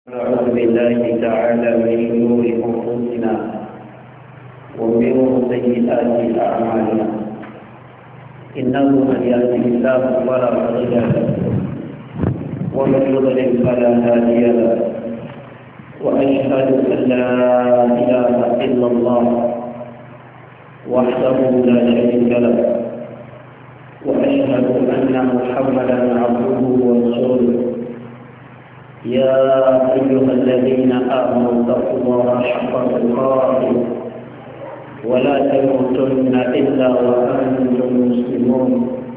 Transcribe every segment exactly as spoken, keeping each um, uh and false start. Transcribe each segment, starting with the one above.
نعوذ بالله تعالى من شرور انفسنا ومن سيئات اعمالنا انه من يهده الله فلا مضل له ومن يضلل فلا هادي له واشهد ان لا اله الا الله وحده لا شريك له واشهد ان محمدا عبده ورسوله يا أيها الذين آمنوا اتقوا الله حق تقاته ولا تموتن إلا وأنتم مسلمون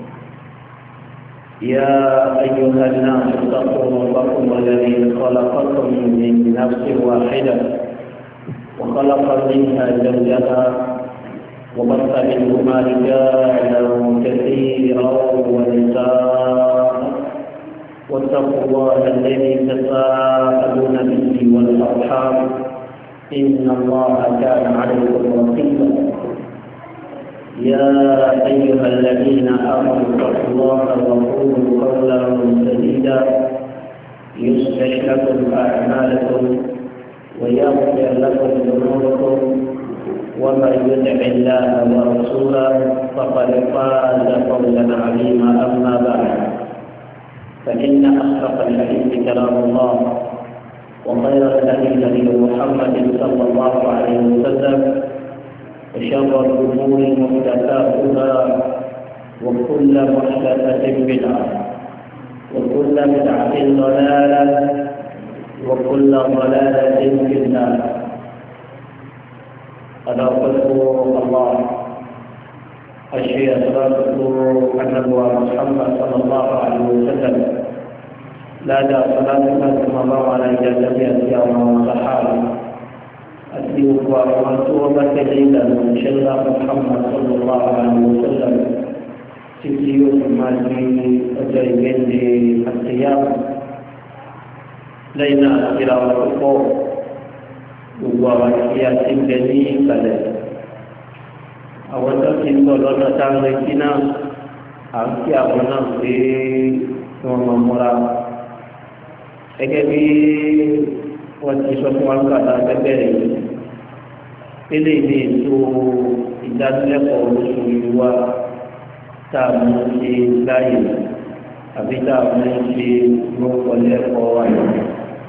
يا أيها الناس اتقوا ربكم الذي خلقكم من نفس واحدة وخلق منها زوجها وبث منهما رجالا كثيرا ونساء واتقوا الله الذي تساءلون به والارحام ان الله كان عليكم رقيبا يا ايها الذين امنوا اتقوا الله وقولوا قولا سديدا يصلح لكم اعمالكم ويغفر لكم ذنوبكم ومن يطع الله ورسوله فقد فاز فوزا عظيما اما بعد فإن أصدق الحديث كلام الله وخير الهدي هدي محمد صلى الله عليه وسلم وشر الأمور محدثاتها وكل محدثة بدعة وكل بدعة ضلالة وكل ضلالة في النار. أدعوكم الله الشيء أسرارك النبوة محمد صلى الله عليه وسلم لا دا صلاتنا كما الله على جميع الصيام والصحابة أتيوك وأمرتوبة ليلا من شلة محمد صلى الله عليه وسلم تسيوك مالي أجيبين الصيام لينا إلى وقفه ووالكيات جميع بلد àwọn tó ti ń bọ̀ lọ́nà táwọn etí náà à ń kí àwọn náà pé wọ́n máa múra gẹ́gẹ́ bí wọ́n ti sọ fún wa ń kàtà bẹ́bẹ̀rẹ̀ yìí pélé ilé ètò ìdánilẹ́kọ̀ọ́ oṣù yìí wá tá a mú ṣe láàyè àbí tá a mú ṣe lọ́kọ̀ọ́lẹ́kọ̀ọ́ wa yìí.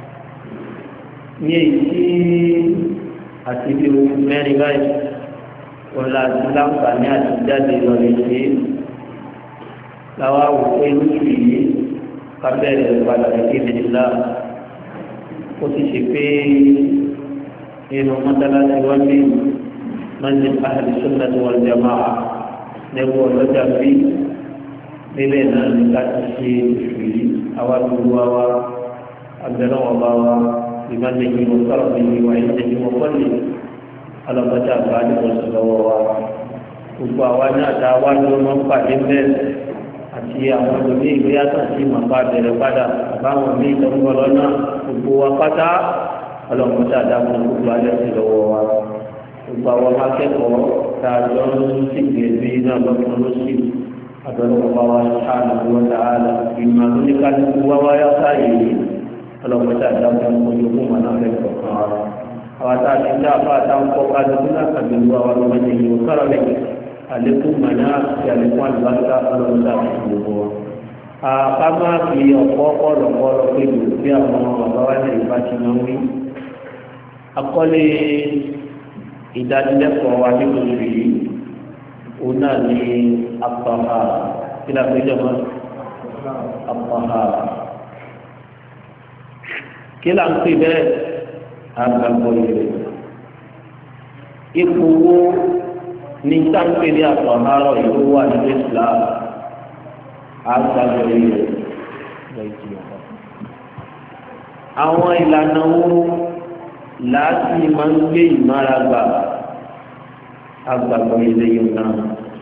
ní èyí tí àti bí oṣù mẹ́rin báyìí wọlá àti láǹfààní àti jáde lọ́lẹ̀ ṣe láwa wò pé lóṣù yìí kábẹ́rẹ́ padà kéde ńlá ó ti ṣe pé inú mọ́tálásí wọ́n ní masjid ahli sunnah wal jamaa lẹ́wọ́ ọlọ́jà bí níbẹ̀ náà ní ká ti ṣe oṣù yìí àwa gbogbo wa abẹ́rẹ́ wọn bá wa ìbáṣe yìí wọ́n sọ̀rọ̀ bí wọ́n yìí ṣe wọ́n kọ́lé alọ́pàá àgbáyé lọ́sọ̀ lọ́wọ́ wa gbogbo àwa náà tá a wá ló máa ń pàdé bẹ́ẹ̀ àti àwọn olùdí ìwé yàtọ̀ sí màpá bẹ̀rẹ̀ padà àbáwọn míì tó ń bọ̀ lọ́nà gbogbo wa pátá ọlọ́pàá àdàmú gbogbo alẹ́ sí lọ́wọ́ wa gbogbo àwọn akẹ́kọ̀ọ́ tá a jọ ń sìgbèbí náà lọ́kùn lọ́sì àbẹ̀rẹ̀ wa sàánù wọn dáadáa ìmọ̀ lóníkàlùkù wá wáyá sáyé ọlọ́pàá àdàmú ojú kó náà fẹ́ kọ̀ọ̀kan wa. àwọn tá a ti dá àbá àtàwọn kọ́ kálukú náà kàbílú àwọn ọmọdé yìí wọ́n kọ́rọ̀ lẹ́yìn àlékún mọ̀nà àti àlékún àlùbáṣà ọlọ́dà àti gbogbo wọn. àpá máa fi ọ̀pọ̀ ọ̀pọ̀lọpọ̀lọ pé lò bí àwọn bàbá wa náà ìbá ti máa ń wí. akọ́lé ìdánilẹ́kọ̀ọ́ wa nítorí yìí òun náà ní apàhà kí la péjọ mọ́ apàhà. kí la ń pè bẹ́ẹ̀ agbàgbọ́ yìí ipò wo ní sáńpé ní àtọ̀hárọ̀ ìlú wà nínú Islam agbàgbọ́ yìí àwọn ìlànà wo láti máa ń gbé ìmáragbà agbàgbọ́ yìí lẹ́yìn náà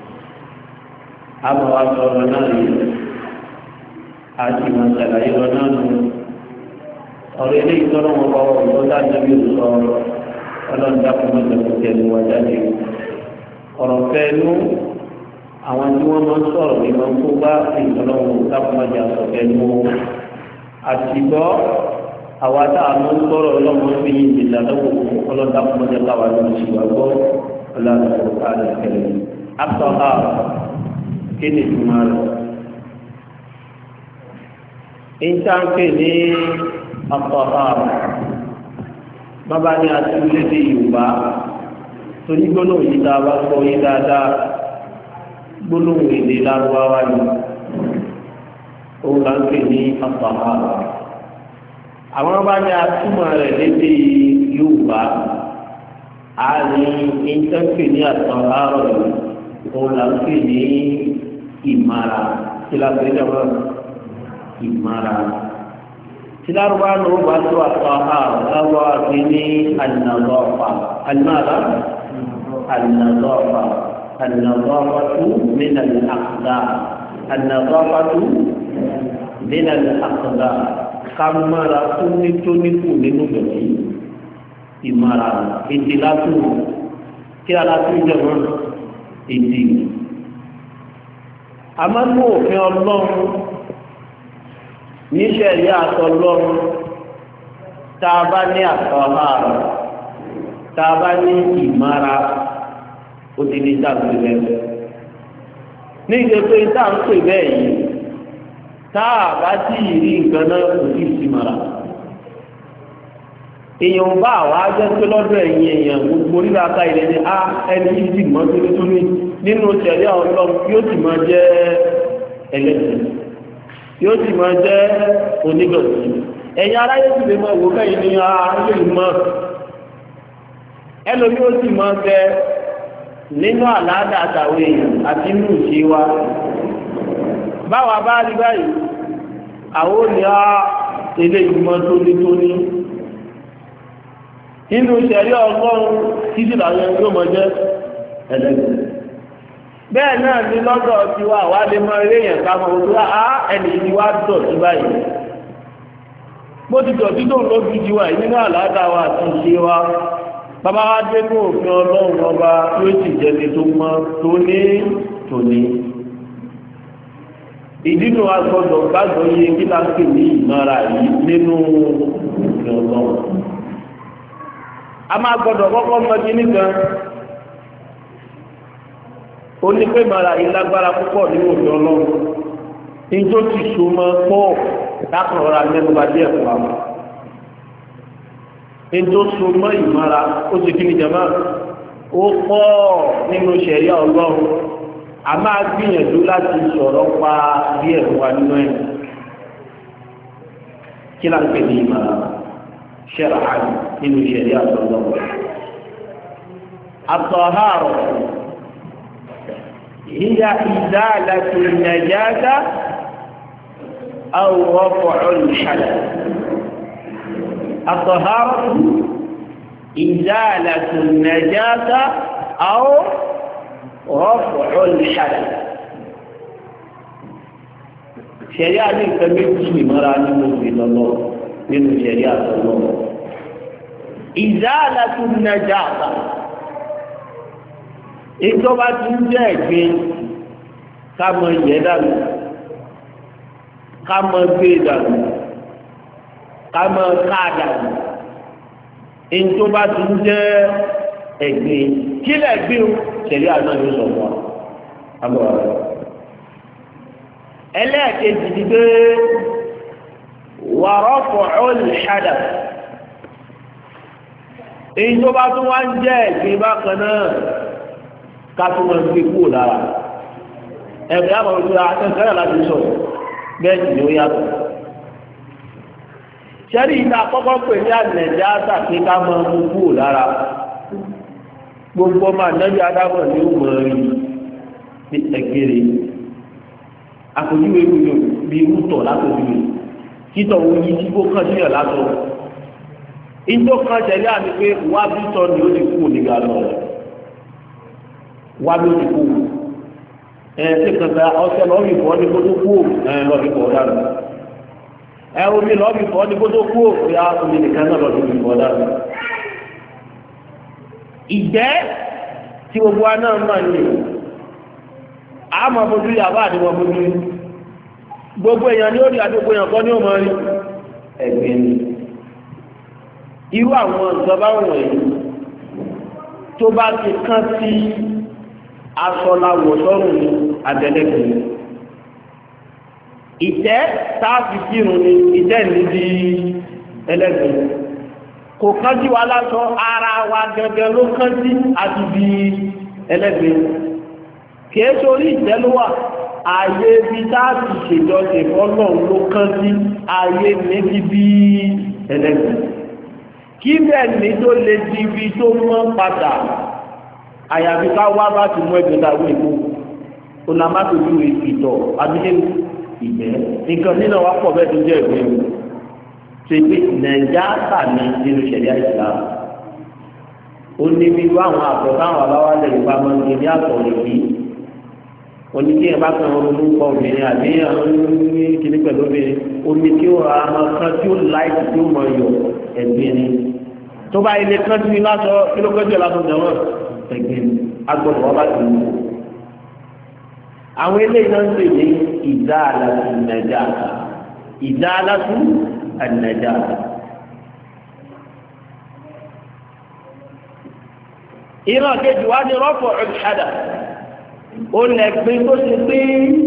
àmọ́ wa sọ̀rọ̀ náà yìí àti máa ṣàlàyé lọ náà nù. ọ̀rọ̀ ilé ìtọ́rọ̀ wọn bá wọn tó dájú bí o sọ ọlọ́run dákun mọ́tò kò tẹ̀lé wọn jáde ọ̀rọ̀ fẹ́ẹ́nu àwọn tí wọ́n máa ń sọ̀rọ̀ ní wọn kó bá ìtọ́rọ̀ wọn dákun mọ́tò àsọ̀fẹ́nu àtìgbọ́ àwa tá a mú sọ̀rọ̀ ọlọ́mọ fi yin ìdílé lọ́wọ́ ọlọ́dà kọ́mọdé káwa ló ń ṣùgbọ́n gbọ́ ọlọ́dà kọ́ ká lè kẹlẹ́ àtọ́há kí ni ìtumọ̀ rẹ̀ ìtànkè ní àtọ́há bàbá ní àtúndédé Yorùbá torí gbólóhùn yìí tá a bá gbọ́ yìí dáadáa gbólóhùn èdè Lárúbáwá ni òun là ń pè ní àtọ́há àwọn bá ní atúmọ̀ rẹ̀ lédè Yorùbá a ní ìtànkè ní àtọ́há rẹ̀ òun là ń pè ní ìmára tí la pè jọba ìmára tí Lárúbáwá ló bá tó àtọ́há Lárúbáwá pè ní an-nadāfa al-māḍā an-nadāfa an-nadāfatu min al-aqdār an-nadāfatu min al-aqdār kámára tónítóníkù nínú ìdọ̀tí ìmára èdè látò kí aláàtò ìjọba èdè àmánú òfin Ọlọ́run níṣẹ́ ìyá àtọ̀ Ọlọ́run tá a bá ní àtọ̀há tá a bá ní ìmára ó ti ní dáàbò bẹ́ẹ̀ ní ìdè pé dáàbò bẹ́ẹ̀ yìí tá a bá tí ì rí nǹkan náà kò sí ìsìmára èèyàn bá àwọn ajẹ́ pé lọ́dọ̀ ẹ̀yìn èèyàn gbogbo nígbà ká ilẹ̀ ní a ẹni yìí sì mọ́ tónítóní nínú ìṣẹ̀lẹ̀ Ọlọ́run yóò sì máa jẹ́ ẹlẹ́sìn yóò sì máa jẹ́ onídọ̀tí ẹ̀yin aráyé sì lè máa wò kẹ́yìn ní ayé ìmọ̀ ẹlòmí ó sì máa bẹ nínú àlàáda àtàwọn èèyàn àti inú ìṣe wa báwa bá rí báyìí àwọn ò ní á ilé ìmọ̀ tónítóní nínú ìṣẹ̀lẹ̀ Ọlọ́run títí làwọn yóò máa jẹ́ ẹlẹ́sìn bẹ́ẹ̀ náà ní lọ́dọ̀ tí wà wá lè mọ eré yẹn ká mọ̀ tó á ẹni ìdí wá dọ̀tí báyìí bó ti dọ̀tí tó ń lójú ti wà nínú àlàáda wa àti ìṣe wa bàbá wa dé ní òfin Ọlọ́run ọba yóò sì jẹni tó mọ́ tóní tóní ìdínú agbọ́dọ̀ gbàgbọ́ yé kí láti ní ìmọ̀ra yìí nínú òfin Ọlọ́run a máa gbọ́dọ̀ kọ́kọ́ mọ kíní kan ó ní pé mara yìí lágbára púpọ̀ nínú òfin Ọlọ́run ní tó ti so mọ́ pọ̀ lákàn ọ̀rọ̀ mẹ́nu bá díẹ̀ fún wa ní tó so mọ́ ìmọ̀ra ó sì kí ni jama ó pọ̀ nínú ṣẹ̀ríà Ọlọ́run a máa gbìyànjú láti sọ̀rọ̀ pa díẹ̀ fún wa nínú ẹ̀ kí là ń pè ní ìmọ̀ra ṣẹ̀rà nínú ṣẹ̀ríà Ọlọ́run at-tahārah هي إزالة النجاسة أو رفع الحدث الطهارة إزالة النجاسة أو رفع الحدث شريعة الكمية مراني مفيد الله من شريعة الله إزالة النجاسة ètò bá ti ń jẹ́ ẹ̀gbin ká mọ ìyẹ́ dànù ká mọ gbé dànù ká mọ ká dànù ètò bá ti ń jẹ́ ẹ̀gbin kí lẹ́gbin ṣẹ̀lẹ̀ àná yóò sọ fún wa agbára rẹ̀ ẹlẹ́ẹ̀kejì ti gbé wàrọ́pọ̀ ọ̀lùṣàdà ètò bá tún wá ń jẹ́ ẹ̀gbin bákan náà kátó máa ń gbé kúrò lára ẹgbẹ́ àwọn olùdókòwò akẹ́kọ̀ọ́ láti sọ bẹ́ẹ̀ sì ni ó yàtọ̀. sẹ́rí ìta àkọ́kọ́ pè ní ànẹ̀já àtàkì ká máa mú kúrò lára gbogbo ọmọ ànábì adámọ̀ ni ó mọ̀ rí ní ẹgbẹ́rẹ́ àpòjúwe gbogbo bíi rútọ̀ látòjúwe títọ̀ wo yí tí kò kàn síyàn látọ̀ ìjọ kan tẹ̀lé àmì pé wá bí tọ́ ni ó ti kú nígbà lọ wá bí ó ti kú ẹ ṣe kankan ọṣẹ lọ́ọ̀bì fọ́ ní kó tó kú ẹ lọ́ọ̀bì fọ́ dára ẹ omi lọ́ọ̀bì fọ́ ní kó tó kú ya omi nìkan náà lọ́ọ̀bì fọ́ dára. ìjẹ́ tí gbogbo wa náà máa ń lè àmọ́ fojú yàrá àti wọn fojú gbogbo èèyàn ní ó rí àdúgbò èèyàn kan ní ó máa rí ẹ̀gbẹ́ ni irú àwọn ìjọba wọ̀nyí tó bá ti kán sí aṣọ làwọ̀ sọ́rùn ní àtẹlẹgbẹ̀ẹ́ ìtẹ́ táàfì kírun ní ìtẹ́ níbi ẹlẹ́gbẹ̀ẹ́ kò kán sí wa lásọ ara wa gẹ́gẹ́ ló kán sí àti bí ẹlẹ́gbẹ̀ẹ́ kìí sórí ìtẹ́ ló wà ààyè bí táàfì ṣèjọsìn fọ́lọ́ ló kán sí ààyè méjì bí ẹlẹ́gbẹ̀ẹ́ kí bẹ́ẹ̀ ní tó lè di ibi tó mọ́ padà àyàfi ká wá bá ti mú ẹgbẹ́ ta wí kó o náà má tóbi wí ìtọ̀ abídé ìgbẹ́ nǹkan nínú wa pọ̀ bẹ́ẹ̀ tó jẹ́ ìwé o ṣe pé nàìjà sàmì nínú ṣẹ̀ríà Islam ó ní bí wá àwọn àpò táwọn àbáwá lẹ̀ nípa máa ń gbé ní àtọ̀ òyìnbí oníkéyìn bá kan ronú kọ obìnrin àbí àwọn ní kíní pẹ̀lú obìnrin omi tí ó ra ọmọ kan tí ó láìsí tí ó mọ yọ ẹ̀gbin ni tó bá ilé kan tí mi lásọ kí ló kọjú ẹ̀ lásọ jẹ̀wọ̀n ẹ̀gbin agbọ̀dọ̀ wọn bá ti wù. àwọn eléyìí náà ń pè ní ìdáàlàtú nàìjà ìdáàlàtú ànàjà. ìran kejì wá ní rọ́pò ọ̀ṣadà ó lẹ́gbẹ́ tó ti pé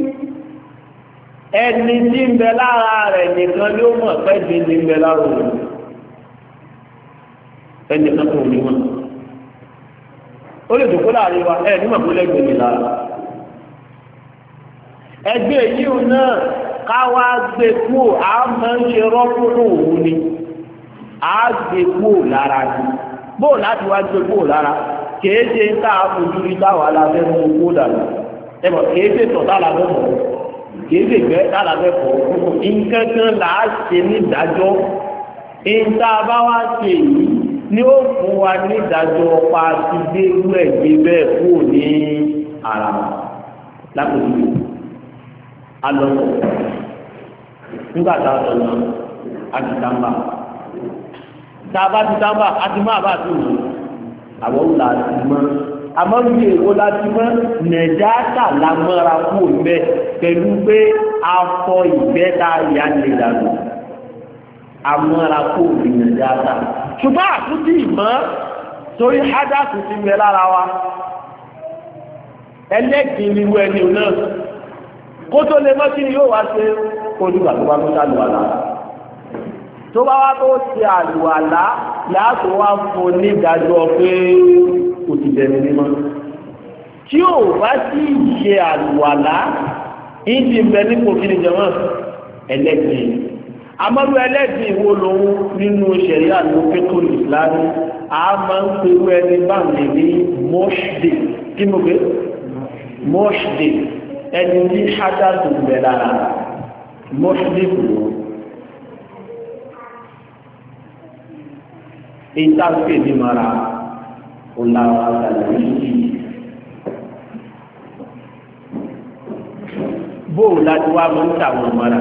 ẹni tí ń bẹ lára rẹ̀ nìkan ló mọ̀ pé bí ní ń bẹ lára òun ẹni kan tó ní wọn ó lè dòkó láàrin wa ẹ nímọ̀ pé lẹ́gbẹ̀ẹ́ mi lára ẹgbẹ́ yìí náà káwá gbé kúò á máa ń ṣe rọ́pò òun ni á gbé kúò lára ni bóò láti wá gbé kúò lára kìí ṣe ń tá a fojú rí táwọn aláfẹ́ mú owó dànù ẹ̀bọ̀ kìí ṣe tọ̀ tá a láfẹ́ mọ̀ kìí ṣe gbẹ́ tá a láfẹ́ pọ̀ nǹkan kan là á ṣe nídàájọ́ ìta bá wá ṣe yìí ni ó fún wa nídàájọ́ pa ti dé irú ẹ̀gbẹ́ bẹ́ẹ̀ kúrò ní ara lápòjú alọ́sọ̀ nígbà tá a sọ náà a ti tàmbà tá a bá ti tàmbà a ti má bá a ti mọ̀ àwọn òun láti mọ́ àmọ́ ní èwo láti mọ́ nàìjáàtà lámọ́ra kú ìgbẹ́ pẹ̀lú pé afọ ìgbẹ́ tá a yà lè dànù àmọ́ra kú ní nàìjáàtà ṣùgbọ́n àtúntì ìmọ̀ torí hádàkù ti mẹ́ lára wa ẹlẹ́gbìn irú ẹni náà kó tó lè mọ́ kí ni yóò wá ṣe olùgbà tó bá tó ṣàlùwàlá tó bá wá tó ṣe àlùwàlá láti wá fún nídàájọ́ pé kò ti bẹ̀rẹ̀ mímọ́ tí ò bá sí ṣe àlùwàlá ìdí ń bẹ nípò kí ni jẹmọ́ ẹlẹ́gbìn amọ́lú ẹlẹ́gbìn wo lòun nínú ṣẹ̀ríà ló pẹ́kọ̀ ìsìláàmù a máa ń pẹ̀lú ẹni báńkì ní mọ́ṣdé kí mo gbé mọ́ṣdé ẹni tí ṣáda tó bẹ̀ lára mọ́ṣdé kúrò ìtàkùn ní mara ọ̀làwọ̀ àtàlẹ̀ yìí bóò láti wá mọ́ ń tàwọn mara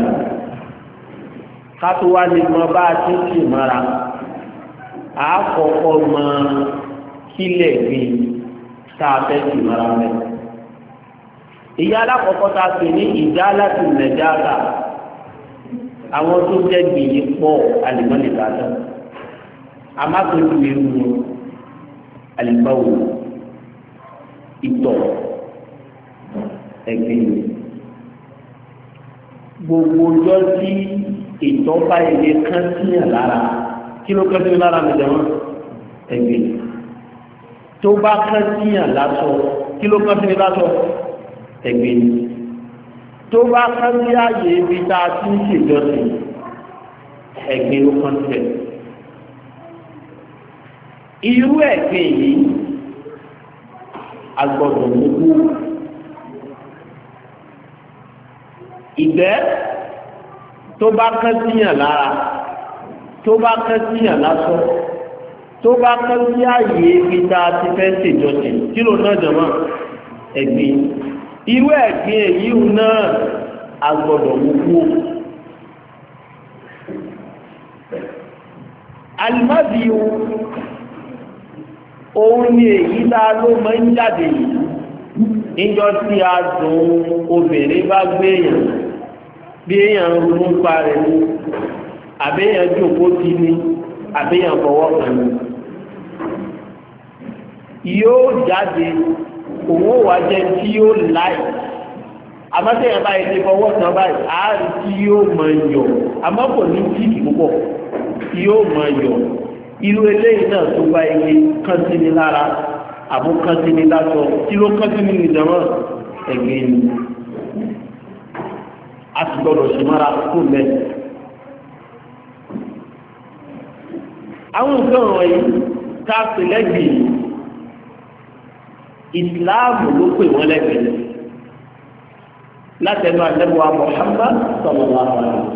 kátó wá lè mọ bá a ti ń tì mara àákọ́kọ́ mọ kílẹ̀ bí tá a fẹ́ tì mara mẹ́ ìyá alákọ̀ọ́kọ́ tá a pè ní ìdá láti nàìjíríà àwọn tó jẹ́ gbìyì pọ̀ àlìmọ́lì kàtà amákòjú ewu wọn alibawo ìtọ̀ ẹ̀gbin gbogbo ọjọ́ tí ìtọ̀ bá ilé kán síyàn lára kí ló kán sí lára mi jẹun ẹ̀gbin tó bá kán síyàn lásọ kí ló kán sí lásọ ẹ̀gbin tó bá kán sí ààyè ibi tá a ti ń ṣèjọsìn ẹ̀gbin ló kán sílẹ̀. irú ẹ̀gbin yìí agbọ́dọ̀ gbogbo ìgbẹ́ tó bá kán síyàn lára tó bá kán síyàn lásán tó bá kán sí ààyè ibi tá a ti fẹ́ ṣèjọsìn kí ló náà jọmọ́ ẹ̀gbin irú ẹ̀gbin èyí náà agbọ́dọ̀ gbogbo alimadiyu òun ni èyí tá ló máa ń jáde yìí níjọ́ tí a dùn obìnrin bá gbé èèyàn bí èèyàn ronú pa rẹ̀ ní àbí èèyàn jókòó ti ní àbíyàn fọwọ́ kan yóò jáde òun wà jẹ́ tí yóò láì àmọ́tẹ́yàn báyìí ti fọwọ́ kan báyìí àárí tí yóò máa yọ àmọ́ kò ní tíìkì púpọ̀ yóò máa yọ irú eléyìí náà tó bá ilé kántí ní lára àbó kántí ní lásọ tí ló kántí ní ìjọmọ́ ẹ̀gbẹ́ ni a ti gbọ́dọ̀ ṣe mára kó mẹ́. àwọn nǹkan wọ̀nyí ká pè lẹ́gbẹ̀ẹ́ ìsìláàmù ló pè wọ́n lẹ́gbẹ̀ẹ́ látẹnu àtẹ́bùwà Muhammad sallallahu alaihi wasallam.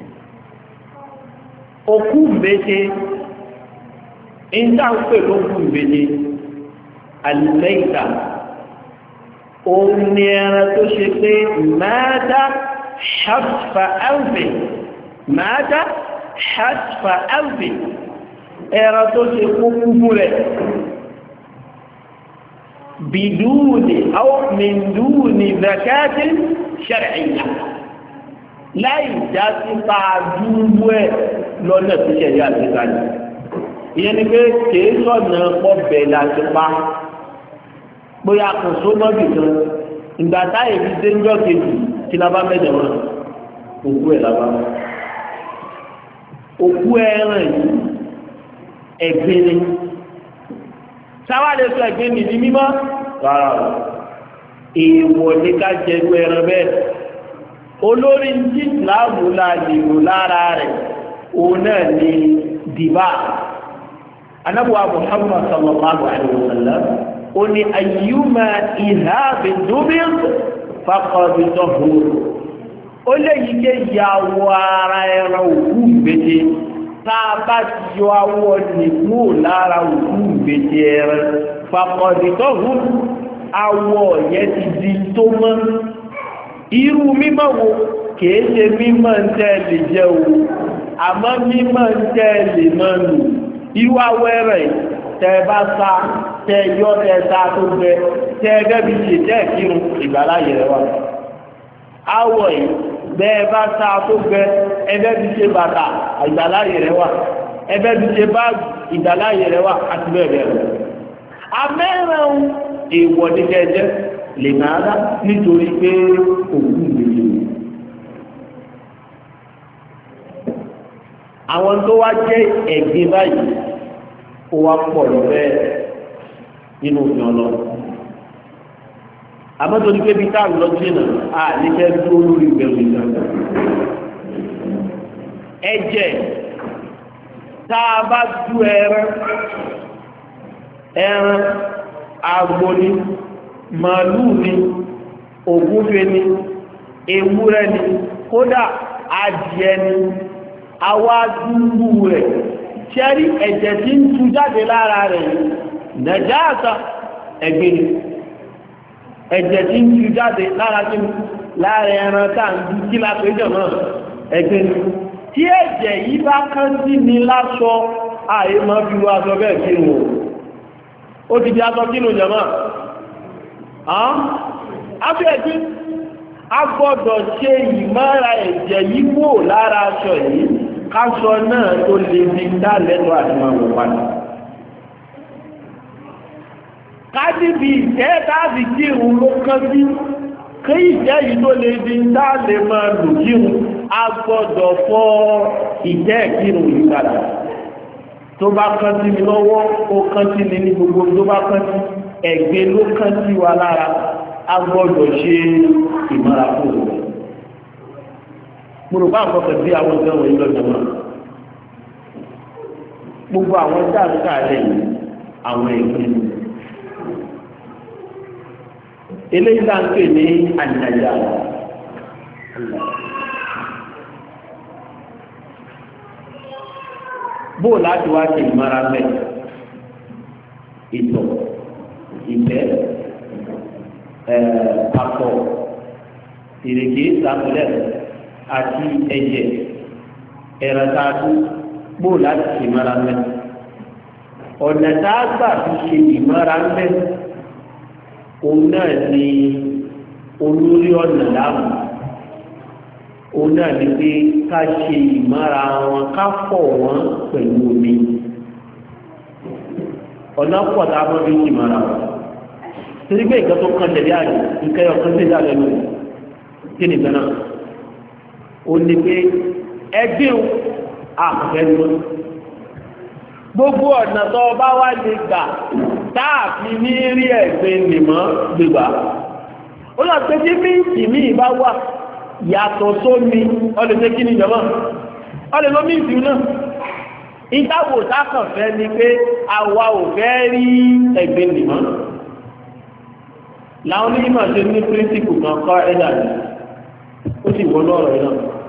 òkú mbéje ìjà ń pè lókú mbéje àlùmẹ́ìta òun ni ẹran tó ṣe pé mẹ́ta ṣàfà ẹ̀fẹ̀ mẹ́ta ṣàfà ẹ̀fẹ̀ ẹran tó ṣe kó kúkú rẹ̀ bidúni àwọn mìndúni zakatin shar'iyya láì já sí pa dúró ẹ̀ lọ́nà tí ṣẹ̀rí àtìkáyì ìyẹn ni pé kìí sọ̀nà pọ̀bẹ̀ láti pa bóyá kò sómọ́bì kan ìgbà táyé fi déńjọ́ kejì tí la bá mẹ́jọ wọn òkú ẹ̀ lábá òkú ẹran yìí ẹ̀gbin ni sáwá lè sọ ẹ̀gbin ni ní mímọ́ rárá o èèwọ̀ ní ká jẹrú ẹran bẹ́ẹ̀ olórí tí ìsìláàmù la lè lò lára rẹ̀ òun náà ni dìbà anábùwà Muhammad sallallahu alaihi wa sallam ó ní ayyuma ìhàbì dúbìr faqad tahur ó lè yí ké ìyàwó ara ẹran òkú ìgbèjì tá a bá ti yọ awọ nìkú lára òkú ìgbèjì ẹran faqad tahur awọ yẹn ti di tó mọ́ irú mímọ́ wo kìí ṣe mímọ́ ń tẹ́ lè jẹ́ o àmọ́ mímọ́ ń tẹ́ lè mọ́ lò irú awẹ́rẹ̀ tẹ́ bá sá tẹ́ yọ tẹ́ sá tó gbẹ tẹ́ gẹ́bí ṣe tẹ́ kírun ìgbàláyè rẹ wà awọ̀ yìí bẹ́ẹ̀ bá sá tó gbẹ ẹgbẹ́ bí ṣe bàtà ìgbàláyè rẹ wà ẹgbẹ́ bí ṣe báàgì ìgbàláyè rẹ wà àti bẹ́ẹ̀ bẹ́ẹ̀ lọ amẹ́ràn èèwọ̀ ní kẹjẹ lè máa rá nítorí pé òkú ìgbèjì àwọn tó wá jẹ́ ẹ̀gbin báyìí ó wá pọ̀ lọ́fẹ́ nínú òfin ọlọ́ àmọ́ tó ní pé bí táàmù lọ jìnnà á ní fẹ́ dúró lórí ìbẹ̀rù ìgbà ẹ̀jẹ̀ tá a bá tú ẹran ẹran àgbò ni màálù ni ògúnfe ni ewúrẹ́ ni kódà adìẹ ni àwa dúró rẹ̀ ṣẹ́rí ẹ̀jẹ̀ tí ń tú jáde lára rẹ̀ nàjáàsà ẹ̀gbin ẹ̀jẹ̀ tí ń tú jáde lára tí lára ẹran tá ń dú kí lápé jọ náà ẹ̀gbin tí ẹ̀jẹ̀ yìí bá kán sí ni láṣọ ààyè máa fi wá aṣọ bẹ́ẹ̀ kí wò ó ti di aṣọ kínú jẹ̀mọ́ afẹ́ẹ̀dí a gbọ́dọ̀ ṣe ìmọ́ra ẹ̀jẹ̀ yìí wò lára aṣọ yìí káṣọ náà tó lè fi dá lẹ́nu àdúmọ̀ wò padà kájíbi ìjẹ́ dáàbì kírun ló kán bí kí ìjẹ́ yìí tó lè fi dá lè máa lù kírun a gbọ́dọ̀ fọ ìjẹ́ kírun yìí padà tó bá kán sí mi lọ́wọ́ ó kán sí mi ní gbogbo tó bá kán sí ẹ̀gbin ló kán sí wa lára a gbọ́dọ̀ ṣe ìmọ̀ra fún òun mo rò bá àwọn ọkọ̀ sí àwọn ọ̀sẹ̀ wọ̀nyí lọ́jọ́ náà gbogbo àwọn dáàbùkà rẹ̀ àwọn ẹ̀gbin eléyìí náà ń pè ní àjàjà bóò láti wá ṣe ìmọ̀ra mẹ́ ìtọ̀ ìfẹ́ àpọ̀ ìrèké ìsàmúlẹ̀ àti ẹ̀jẹ̀ ẹ̀rọ̀tàdú bóò láti ṣe ìmọ̀ra mẹ́ ọ̀nà tá a gbà fi ṣe ìmọ̀ra mẹ́ òun náà ni olórí ọ̀nà láàmú òun náà ní pé ká ṣe ìmára wọn ká fọ̀ wọ́n pẹ̀lú omi ọ̀nà pọ̀ tá a mọ́ bí ìmára wọn torí pé nǹkan tó kàn tẹ̀lé àyè nǹkan ọ̀kan tó dà lẹ́nu kí ni gánà ó ní pé ẹgbẹ́ àfẹ́ lọ gbogbo ọ̀nà tó bá wá lè gbà táàfi ní rí ẹ̀gbẹ́ nìmọ́ gbégbà ó lọ pé tí míìtì míì bá wà yàtọ̀ sómi ọlẹ́sẹ̀ kí ni jọmọ́ ọlẹ́ ló míìtì náà ìdáwò sákàn fẹ́ ni pé àwa ò fẹ́ rí ẹ̀gbẹ́ nìmọ́ láwọn onímọ̀ ṣe ní píríncípù kan kọ́ ẹ̀dà ní ó sì wọ́n lọ́rọ̀ náà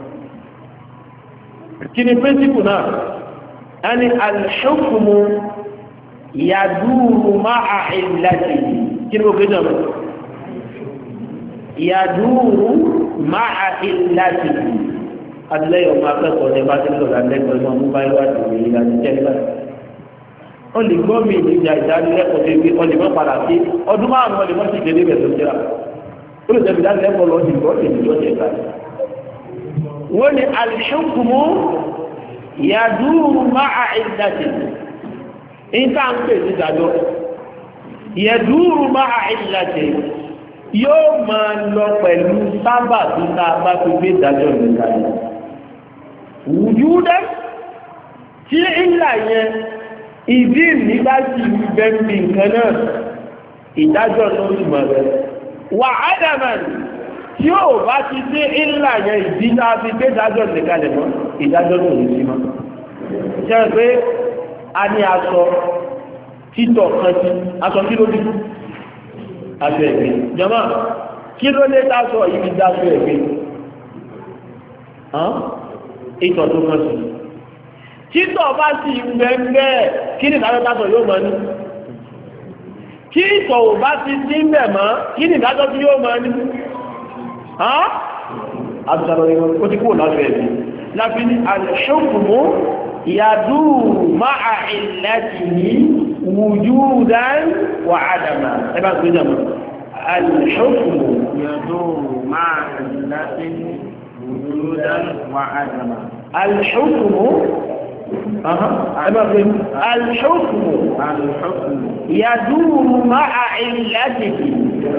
kí ni píríncípù náà ẹni al-hukmu yaduru ma'a illatihi kí ni ó gbé jọmọ́ yaduru ma'a illatihi adìlẹ́yìn ọmọ akẹ́kọ̀ọ́ ní bá ti lọ́dà lẹ́gbẹ̀ẹ́ náà mú báyìí wá sí ìwé ìlànà jẹ́gbẹ́ ó lè gbọ́ mi ìjà ìdánilẹ́kọ̀ọ́ tó gbé ọlè mọ́ padà sí ọdún márùn-ún ọlè mọ́ sí ìdílé rẹ̀ tó jẹ́ra ó lè tẹ̀lé ìdánilẹ́kọ̀ọ́ lọ sí ìgbọ́ tèmi tó jẹ́ ìgbà wọ́n ní al-hukmu yaduru ma'a illatihi ìta ń pè ní ìdájọ́ yaduru ma'a illatihi yóò máa lọ pẹ̀lú sábà tó ta bá fi gbé ìdájọ́ nìkan yìí wùjúdẹ́ tí ìlà yẹn ìdí nígbàtí bẹ́ẹ̀mì nǹkan náà ìdájọ́ ló sì mọ̀ rẹ̀ wà ádámàn tí ó bá ti dé ìlà yẹn ìdí náà fi gbé ìdájọ́ nìkan lẹ̀ mọ́ ìdájọ́ ló sì mọ́ jẹ́ pé a ní aṣọ títọ̀ kan sí aṣọ kí ló dé aṣọ ẹ̀gbẹ́ jọmọ́ kí ló lé dáṣọ yìí dáṣọ ẹ̀gbẹ́ ìtọ̀ tó kàn sí títọ̀ bá sì gbẹ̀ngbẹ̀ kí ni ìdájọ́ dáṣọ yóò mọ̀ ní kí ìtọ̀ ò bá ti dín bẹ̀ mọ́ kí ni ìdájọ́ tí yóò mọ̀ ní àtúnṣàlọ́ ìwọ̀n ó ti kúrò láṣọ ẹ̀gbẹ́ láti ní al-hukmu yaduru ma'a illatihi wujudan wa adama ẹbá gbé jàmọ́ al-hukmu yaduru ma'a illatihi wujudan wa adama al-hukmu ẹbá gbé al-hukmu yaduru ma'a illatihi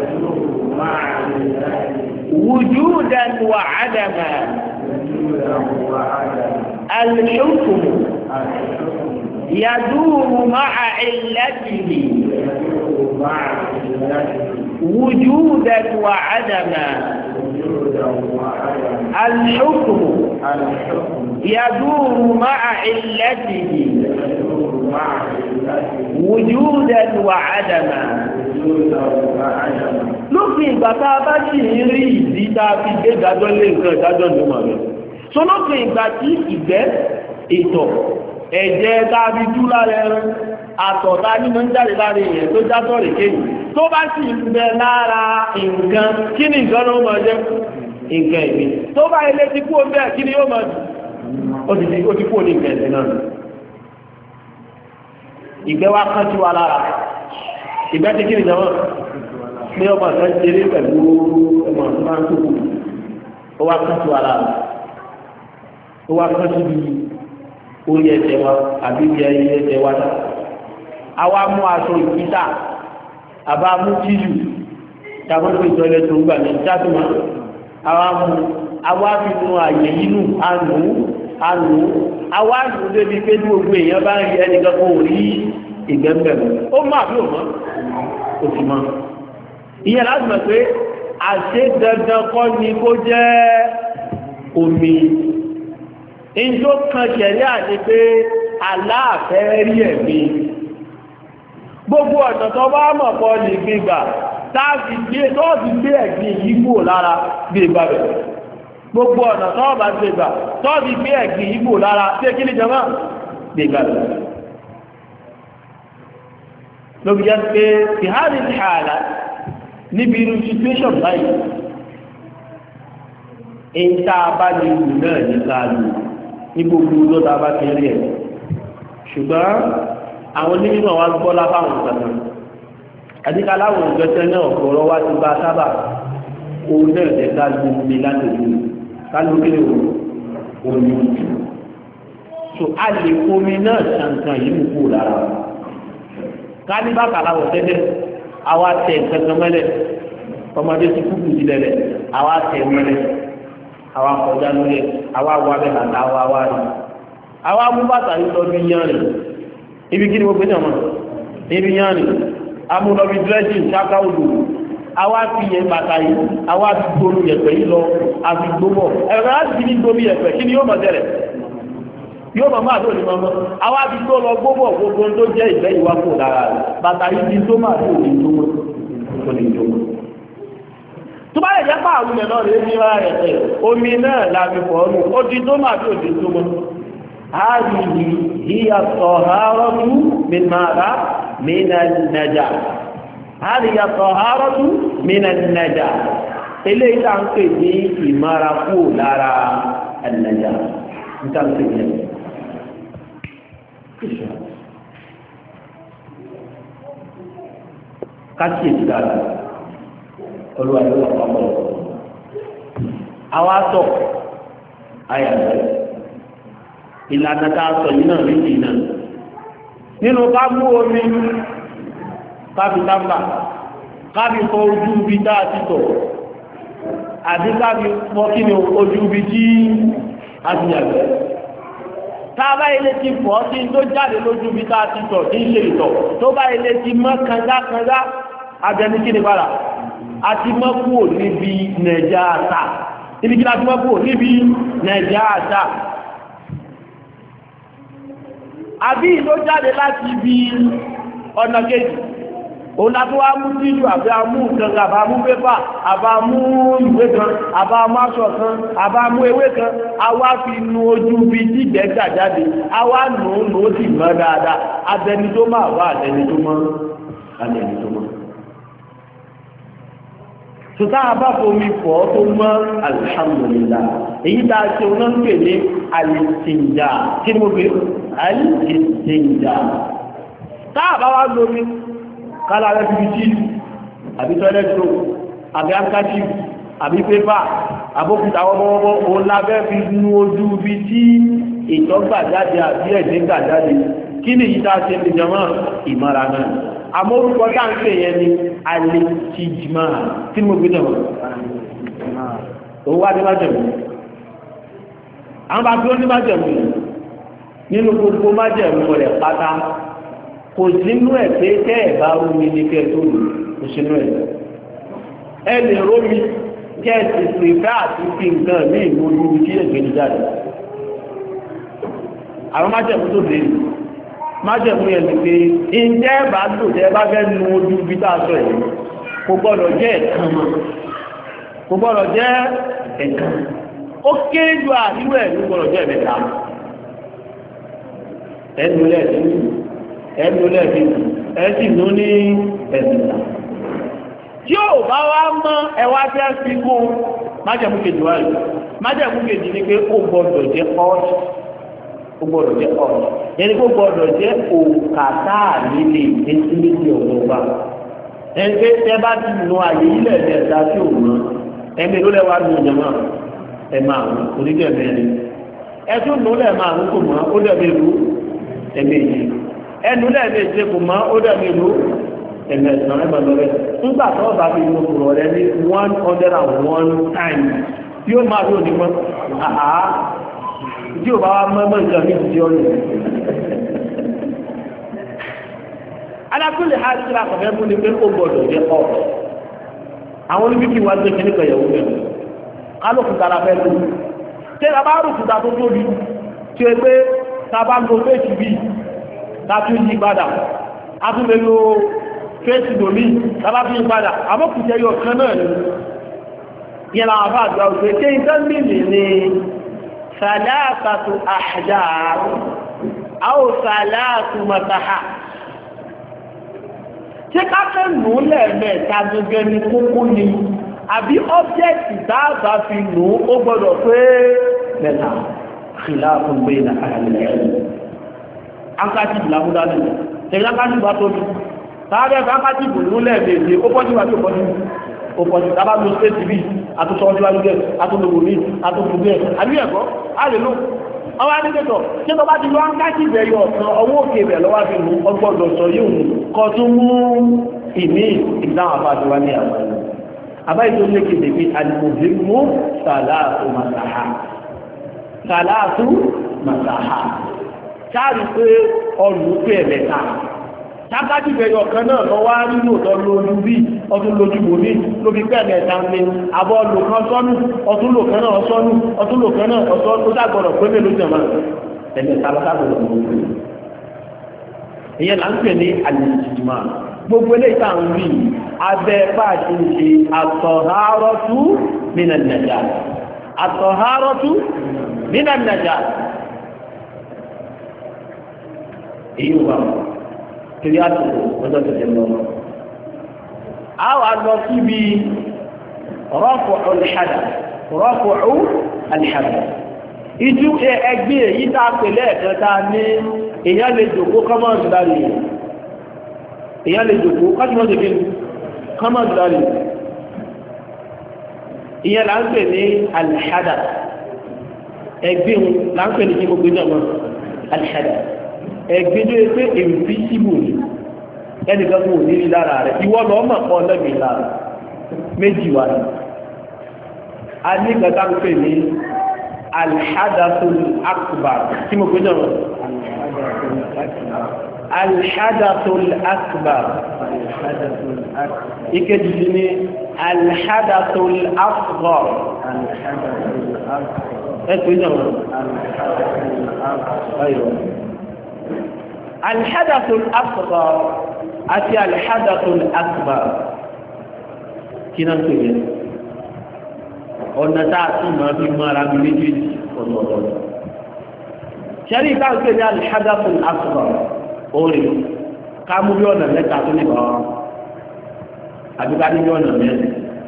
wujudan wa adama الحكم يدور مع علته وجودا وعدما الحكم يدور مع علته وجودا وعدما lófin ìgbà tá a bá sì ń rí ìdí tá a fi gbé ìdájọ́ lé nǹkan ìdájọ́ ní mọ̀ rẹ̀ so lófin ìgbà tí ìgbẹ́ ìtọ̀ ẹ̀jẹ̀ tá a fi dú lára ẹran àtọ̀tá nínú ń jáde lára èèyàn tó játọ̀ rẹ̀ kéyìn tó bá sì ń bẹ lára nǹkan kí ni nǹkan ló mọ̀ jẹ́ nǹkan ìgbé tó bá ilé ti kú omi ẹ̀ kí ni yóò mọ̀ ó ti kú ní nǹkan ìgbé náà ìgbẹ́ wa kán sí wa lára ìgbẹ́ ti kí ni jọmọ́ pé ọmọ kan ṣeré pẹ̀lú ọmọ máa ń tókù ó wá kán sí wa lára ó wá kán sí bí orí ẹsẹ̀ wa àbí bí ẹsẹ̀ wa náà àwa mú aṣọ ìkíta àbá mú tíṣù tàbí pé ìtọ́lẹ̀ tó ń gbà ní ìjásùmọ́ àwa mú àwa fi nu àyè inú àánú àánú àwa nù débi pé ní gbogbo èèyàn bá ń rí ẹnìkan kó rí ìgbẹ́mbẹ̀mọ́ ó má bí òmọ́ ó sì mọ́ ìyẹn láti mọ̀ pé àṣẹ dandan kọ́ ni kó jẹ́ omi ìjọ kan ṣẹ̀rí àti pé aláàfẹ́ rí ẹ̀mí gbogbo ọ̀nà tó bá mọ̀ pọ̀ lè gbígbà táàfi gbé tọ́ọ̀fi gbé ẹ̀gbìn yìí kúrò lára gbígbà rẹ̀ gbogbo ọ̀nà tó bá gbígbà tọ́ọ̀fi gbé ẹ̀gbìn yìí kúrò lára tí kí ní jẹmọ́ gbígbà rẹ̀ lóbi jẹ́ pé ìhárì ìhàlá níbi irú situation báyìí èyí tá a bá lè wù náà ní sáàlù ní gbogbo ló tá a bá kéré ẹ̀ ṣùgbọ́n àwọn onímọ̀ wa gbọ́ láfáwọn ìgbàgbọ́n àdíkà láwọn ìgbẹ́sẹ̀ náà ọ̀pọ̀lọ́ wá ti bá sábà òun náà jẹ́ ká gbogbo mi láti lù kálukiri omi so a lè fomi náà ṣàǹkan yìí kú lára káni bá kàláwọ̀ tẹ́lẹ̀ àwa tẹ̀ kankan mẹ́lẹ̀ ọmọdé ti kúkú sílẹ̀ rẹ̀ àwa tẹ̀ mẹ́lẹ̀ àwa kọjá lórí àwa wà bẹ́ẹ̀ bàtà àwa wà rí àwa mú bàtà yìí lọ bí yán rẹ̀ ibi kí ni mo gbé náà mọ̀ ibi yán rẹ̀ amúlọ́bí dírẹ́sìn ṣáká odò àwa fi yẹn bàtà yìí àwa fi gbóòrò yẹ̀pẹ̀ yìí lọ àfi gbóbọ̀ ẹ̀rọ láti fi ní gbómi yẹ̀pẹ̀ kí ni yóò mọ̀ tẹ̀lẹ̀ yóò mọ̀ máa lónìí mọ́mọ́ àwa fi gbó lọ gbóbọ̀ gbogbo tó jẹ́ ìfẹ́ ìwà kò lára rẹ̀ bàtà yìí ti tó máa tó ní tó mọ́ tó ní tó mọ́ tó bá lè jẹ́ pà àwọn ilẹ̀ náà rẹ̀ ní ara rẹ̀ pẹ̀ omi náà láti pọ̀ ọ́nù ó di tó máa tó ní tó mọ́ hàbìyí hiya taharatu min mara min an-najah hàbìyí taharatu min an-najah eléyìí tá à ń pè ní ìmára kú lára an-najah ń tá à ń pè ní kasi ìdára olúwa yóò wà pàpọ̀ àwọn atọ̀ ayàtọ̀ ìlànà tá a sọ yìí náà méjì náà nínú ká mú omi kábi tábà kábi fọ ojú ibi tá a ti tọ̀ àbí kábi fọ kí ni ojú ibi tí a ti yàgbẹ́ tábà ilé ti fọ́ tí tó jáde lójú bí tá a ti tọ̀ tí ń ṣe ìtọ̀ tó bá ilé ti mọ́ kangakanga abẹni kí ni bára a ti mọ́ kúrò níbi nàìjà àtà níbi kí láti mọ́ kúrò níbi nàìjà àtà àbí ló jáde láti ibi ọ̀nà kejì òun láti wá mú tíjú àbí amú nǹkan àbá mú pépà àbá mú ìwé kan àbá mú aṣọ kan àbá mú ewé kan a wá fi nu ojú bí jíjẹ gbà jáde a wá nù ú nù ó sì mọ́ dáadáa abẹni tó máa wá àtẹni tó mọ́ àtẹni tó mọ́. sùtá àbá fomi fọ́ tó mọ́ alhamdulillah èyí tá a ṣe wọn ń pè ní alìsìnjà kí ni mo pè alìsìnjà tá a bá wá lómi kálá rẹ̀ bíbí tí àbí tọ́lẹ́tò àbí ankájí àbí pépà àbókúta ọmọwọ́wọ́ òun lábẹ́ fi nú ojú bí tí ìtọ̀ gbà jáde àbí ẹ̀jẹ̀ gbà jáde kí ni yíta ṣe ní jọmọ́ ìmọ̀ra náà àmórúkọ táǹkì yẹn ni alẹ́tìjìmá tí mo gbé jọmọ́ òun wá ní májẹ̀mú àwọn bá tó ní májẹ̀mú nínú gbogbo májẹ̀mú rẹ̀ pátá kò sínú ẹ̀ pé tẹ́ ẹ̀ bá rómi ní kẹ́ tó lò kò sínú ẹ̀ ẹ lè rómi kẹ́ ẹ sì pèfẹ́ àti fi nǹkan ní ìmúlú tí ẹ̀gbẹ́ ní jáde àwọn májẹ̀mú tó lè májẹ̀mú yẹn ni pé ǹjẹ́ bá lò tẹ́ bá fẹ́ nu ojú bí tá a sọ yìí kò gbọ́dọ̀ jẹ́ ẹ̀kan mọ́ kò gbọ́dọ̀ jẹ́ ẹ̀kan ó kéré ju àríwú ẹ̀ ló gbọ́dọ̀ jẹ́ ẹ̀mẹ́ta ẹnu lẹ́ẹ̀dẹ́ ẹnu lẹ́ẹ̀dẹ́ ẹ̀sì ló ní ẹ̀sìnà tí ó bá wá mọ́ ẹwà tẹ́ fi kún májẹ̀mú kejì wá rí májẹ̀mú kejì ni pé ó gbọ́dọ̀ jẹ́ ọ́ọ̀tì ó gbọ́dọ̀ jẹ́ ọ́ọ̀tì yẹni kó gbọ́dọ̀ jẹ́ òkàtà nílé etí méjì ọ̀gbọ̀gbà ẹni pé tẹ́ bá ti nu àyè ilẹ̀ ẹ̀dá tí ò mọ́ ẹni ló lẹ́wà ní ìjọba ẹ̀ máa ń oníjẹ̀ mẹ́rin ẹtún nù lẹ́ẹ̀ máa ń kò mọ́ ó dẹ̀ mélòó ẹ̀mẹ́jì ẹnu lẹ́ẹ̀mẹ́jì kò mọ́ ó dẹ̀ mélòó ẹ̀mẹ́sàn ẹ̀mẹ́ lọ́rẹ́ nígbà tó bá fi mú kúrò rẹ ní one hundred and one times yóò máa lò ní mọ́ àhá tí ò bá wá mọ́ mọ́ ìjọ ní ìdí ọ̀rẹ́ alákùnrin ha sí àkọ́fẹ́ mú ni pé ó gbọ́dọ̀ jẹ́ ọ̀ àwọn oníbíkì wá gbé kíníkà ìyàwó bẹ̀rẹ̀ kálùkùtà la fẹ́ lò tí a bá rùkùtà tó tóbi tí ó pé ta bá lo fèsì bí láti yí padà a tún lè lo fèsì lómi tàbá fi yí padà àmọ́kùtẹ́ yọ kan náà ni yẹn láwọn bá àjọ òṣèré tí ìtẹ́ mílì ni sàdáàtàtù àjà àwọn sàdáàtù mọ̀tàhà tí káfẹ́ nù lẹ́ẹ̀mẹ́ta gẹ́gẹ́ ní kókó ni àbí ọ́bjẹ́tì dáàbà fi nù ó gbọ́dọ̀ pé mẹ́ta khilafun bayna ahli al-ilm ankati blamudani te ankati ba to ta be ankati bulu le be ó pọ̀ ju wa tó pọ̀ ju ó pọ̀ ju ta bá lo state bi àtúntò ọjọ́ wájú àtúntò mi àtúntò bẹ́ẹ̀ àbí ẹ̀kọ́ á lè lò ọwọ́ adékẹ́tọ̀ tí tó bá ti lọ káàkiri ìbẹ̀rẹ̀ ọ̀sán ọwọ́ òkè bẹ̀ lọ́wọ́ fi mú ọgbọ́dọ̀ sọ yóò mú kọ tún mú ìmí ìdáhùn àbájọwá ní àwọn ẹ̀rọ àbáyé tó lé kéde pé alìmọ̀dé mú sàlátù màtàhà sàlátù màtàhà sáàrí pé ọlù pé ẹ̀mẹ́ta sákájú ìbẹ̀rẹ̀ ọ̀kan náà lọ wá nínú ọ̀tọ̀ lójú bí ọdún lójú bò ní lóbi pẹ́ẹ̀mẹ́ta ní àbọ̀ lò kan sọ́nù ọdún lò kan náà sọ́nù ọdún lò kan náà ọ̀sọ́ tó dàgbọ̀rọ̀ pé mélòó jẹ̀mọ́ ẹ̀mẹ́ta lọ́sàgbọ̀rọ̀ gbogbo ìyẹn là ń pè ní àlejìjìmá gbogbo eléyìí tá à ń rí abẹ́ pàṣẹ ṣe àtọ̀hárọ́tú minan najat àtọ̀hárọ́tú minan najat èyí wà torí àtúntò ọjọ́ tẹ̀lé lọ. a wà lọ síbi rọ́pò alhada rọ́pò alhada ìjú ẹgbẹ́ èyí tá a pè lẹ́ẹ̀kan tá a ní èèyàn lè jòkó kọ́mọ̀sì lárí èèyàn lè jòkó kọ́mọ̀sì kí kọ́mọ̀sì lárí ìyẹn là ń pè ní alhada ẹgbẹ́ là ń pè ní kí gbogbo ìjọba alhada ẹgbẹ́ tó yẹ pé invisible ni ẹnìkan kò ní rí lára rẹ̀ ìwọ lọ mọ̀ pọ̀ lẹ́gbẹ̀ẹ́ lára méjì wà ní a ní gbàtà ń pè ní alhadathul akbar tí mo gbé náà alhadathul akbar ìkejì ní alhadathul asghar ẹ̀kọ́ náà ayọ̀ الحدث الأصغر أتي الحدث الأكبر كنا نقول ọ̀nà tá a tún máa fi mara mi méjèèjì ọ̀tọ̀ọ̀tọ̀ ṣẹ́rí káàkiri ní alhadathul asghar orí káàmú bí ọ̀nà mẹ́ta tó nípa wọn àbíká ní bí ọ̀nà mẹ́rin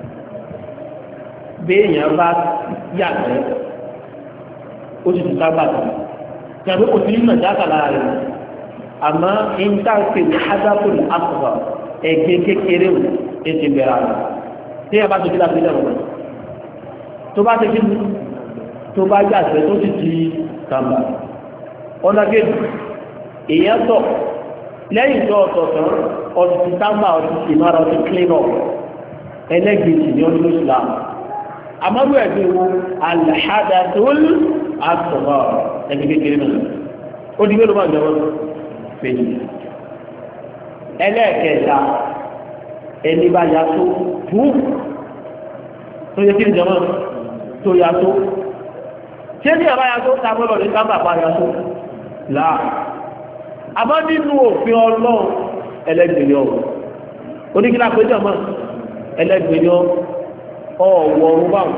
bí èèyàn bá yàgbẹ́ ó sì tún sábà tó tẹ̀wé kò sí nínú ìjà kàlá rẹ̀ àmọ́ ìntàkì ní hadathul asghar ẹgbẹ́ kékeré wò ètò ìbẹ̀rẹ̀ àná tí ẹ bá tó kílá sílẹ̀ wọ̀ tó bá tẹ́kí tó bá yàgbẹ́ tó ti di kàmbà ọ̀nà gẹ́gẹ́ èèyàn tọ̀ lẹ́yìn tó ọ̀tọ̀ọ̀tọ̀ ọdún tábà ọdún ìmára ọdún clean up ẹlẹ́gbẹ̀ẹ́sì ní ọdún islam àmọ́rú ẹ̀gbẹ́ wo alhadathul asghar ẹgbẹ́ kékeré náà ó di mélòó máa jọwọ́ méjì ẹlẹ́ẹ̀kẹta ẹni bá ya tó fún tó yẹ kí ní jọmọ́ tó ya tó ṣé ní àbá ya tó tábọ́lọ̀ ní sábà bá ya tó láà àmọ́ nínú òfin ọlọ́run ẹlẹ́gbẹ̀ẹ́ ọ̀rọ̀ oníkílá péjọ mọ́ ẹlẹ́gbẹ̀ẹ́ ọ̀wọ̀ ọ̀run báwọn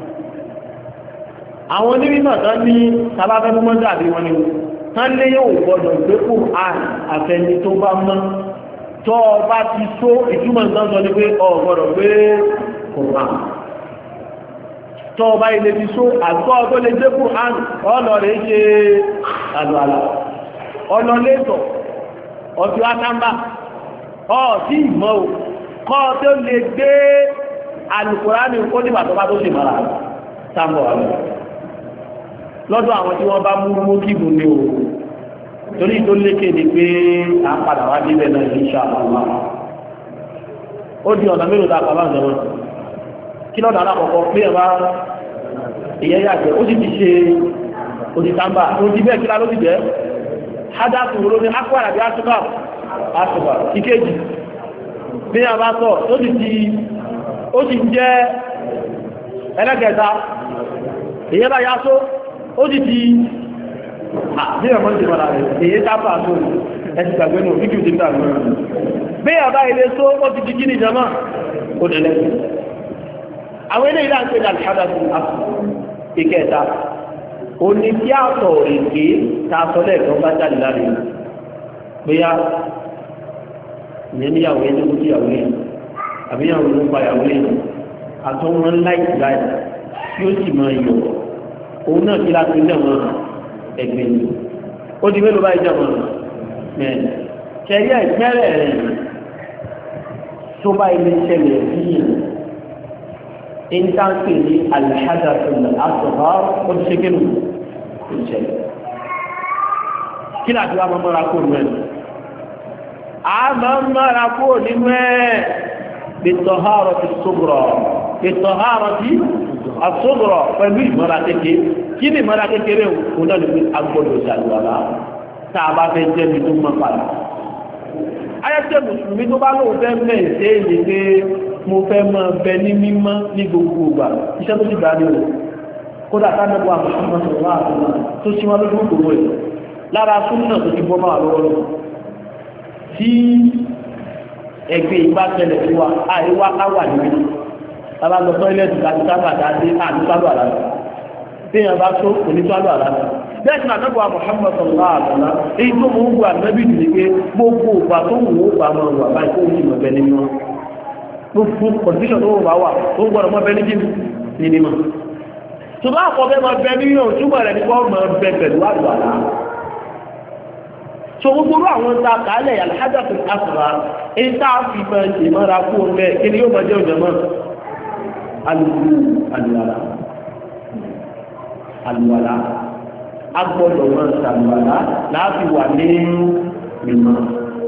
àwọn onímọ̀ tán ní sábàfẹ́ fún mọ́tò àbí wọn ni tán lé yóò gbọdọ̀ gbé kù àn àfẹni tó bá mọ́ tọ́ ọ bá ti só ìtumọ̀ nǹkan sọ ni pé ọ gbọdọ̀ gbé kù àn tọ́ ọ bá ilé ti só àgbọ̀ tó lè gbé kù àn ọ̀nà rẹ̀ ṣe àlọ́ àlà ọ̀nà lẹ́tọ̀ ọ̀tí àtàmbà ọ̀tí ìmọ̀ ò kọ́ tó lè gbé Al-Kùránì kó nígbà tó bá tó ṣe mọ́ra sáàmù àlọ́ lọ́dọ̀ àwọn tí wọ́n bá mú mú kíbù ní o torí tó lékè ní pé à ń padà wá nílẹ̀ náà insha Allah ó di ọ̀nà mélòó tá a pàbá ìjọba kí lọ́dọ̀ alákọ̀ọ́kọ́ pé ẹ̀wá ìyẹ́ yàgbẹ́ ó sì ti ṣe òdìtàmbà tó ti bẹ́ẹ̀ kí lá ló ti jẹ́ hádàtù ló ní akwára bí asùpá asùpá ìkéjì bí i àbá sọ tó ti ti ó ti jẹ́ ẹlẹ́gẹ̀ẹ́ta èyẹ́ bá yá só ó ti ti àbí ẹ̀mọ́ ti mọ́ra rẹ̀ èyẹ́ tápà tó ẹ̀sì gbàgbé nù fíkì òdí gbà mọ́ bí i àbá ilé só ó ti ti kí ní jama ó dẹ̀ lẹ́gbẹ̀ẹ́ àwọn ilé ìlànà pé láti hádàtù asùpá ìkẹta òní tí àtọ̀ èké ta sọ lẹ́ẹ̀kan bá jáde láre péyá ìyẹn níyàwó yẹn tó kú sí ìyàwó yẹn àbíyàwó ló ń pa ìyàwó yẹn àtọ́ wọn láìsí láì yóò sì máa yọ òun náà kí láti ilé wọn ẹgbẹ́ ni ó di mélòó báyìí jẹ́ wọn mẹ́rin kẹrí àìpẹ́rẹ́ rẹ̀ tó bá ilé ṣẹlẹ̀ sí yẹn intanke ní alhadathul asghar ó ti ṣe kínú ìṣẹ̀lẹ̀ kí láti wá mọ́ra kó nínú ẹ̀ a máa mọ́ra kó nínú ẹ̀ bit-taharati as-sughra bit-taharati as-sughra pẹ̀lú ìmọ́ra kékeré kí ni ìmọ́ra kékeré òun náà lè fi agbọ́dọ̀ ṣàlùwàlá tá a bá fẹ́ jẹ́ mi tó mọ́ padà ayẹ́sẹ̀ mùsùlùmí tó bá lóun fẹ́ mẹ́ ṣe é lè pé mo fẹ́ mọ́ bẹ ní mímọ́ ní gbogbo ìgbà iṣẹ́ tó ti gbà ní o kódà káàdẹ́gbọ́ àmọ́sọ́mọ́ tó wà àtúnmọ́ tó ṣí wọn lójú gbogbo ẹ̀ lára súnmọ́ tó ti bọ́ máa lọ́wọ́ lọ tí ẹgbẹ́ ìgbà tẹ̀lẹ̀ sí wa àìwá káwà níbi bàbá lọ tọ́ílẹ̀tì láti sábà dáadé àdúgbò àlàáfíà téèyàn bá tó onítọ́lù àlàáfíà bẹ́ẹ̀ tí nàdọ́gbọ̀ Muhammad sallallahu alaihi wasallam èyí tó mú gbà nẹ́bí jùlọ pé gbogbo ògbà tó wù ó bá máa wà báyìí tó wù ìmọ̀ bẹ nínú gbogbo kọ̀díṣọ̀ tó wù bá wà tó ń gbọ́dọ̀ mọ́ bẹ ní jíìmù ní nímọ̀ tó bá kọ́ bẹ́ẹ̀ máa bẹ nínú túbọ̀ rẹ̀ ní kọ́ máa bẹ pẹ̀lú àlùwàlá so gbogbo àwọn ta kálẹ̀ alhadathul asghar èyí tá a fi máa ṣe mọ́ra kú ọ̀bẹ kí ni yóò máa jẹ́ òjò mọ́ àlùwàlá àlùwàlá agbọ́dọ̀ máa ṣàlùwàlá láti wà ní mímọ́.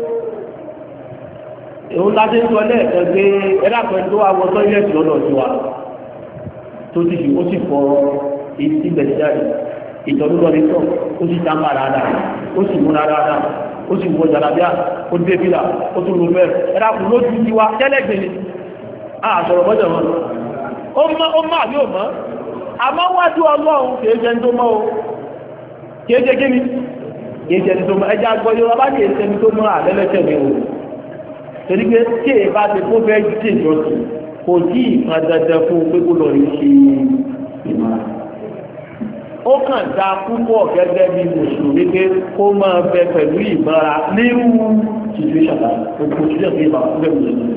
Èwo láti sọ lẹ́ẹ̀kan pé ẹ̀dàpẹ̀ tó wà wọ tọ́ílẹ̀tì lọ́dọ̀ sí wa tó ti fi ó sì fọ etí bẹ̀síárì ìtọ́lúlọ́ ní tọ́ ó sì dáńbà dáadáa ó sì múra dáadáa ó sì wọ jàlábíà ó dé fìlà ó tún lò bẹ́ẹ̀ ẹ̀dàpẹ̀ lójú ti wa tẹ́lẹ̀gbẹ̀lẹ̀ àṣọ̀rọ̀ mọ́jọ̀ mọ́ ó mọ́ ó mọ́ àbí ò mọ́ àmọ́ wájú Ọlọ́run kìí jẹ́ tó mọ́ o kìí jẹ́ kí ni kìí jẹ́ tó mọ́ ẹjá gbọ́ yóò bá kìí jẹ́ tó mọ́ àlẹ́lẹ́tẹ̀ ni o torí pé tí èyí bá ti kó fẹ́ jí ìjọsìn kò tí ìkan dandan fún pé kó lọ rí ṣe ìmọ̀ràn ó kàn dá púpọ̀ gẹ́gẹ́ bí mùsùlùmí pé kó máa bẹ pẹ̀lú ìmọ̀ràn nírú situation gbogbo situation tó yẹ bá fún bẹ́ẹ̀ mùsùlùmí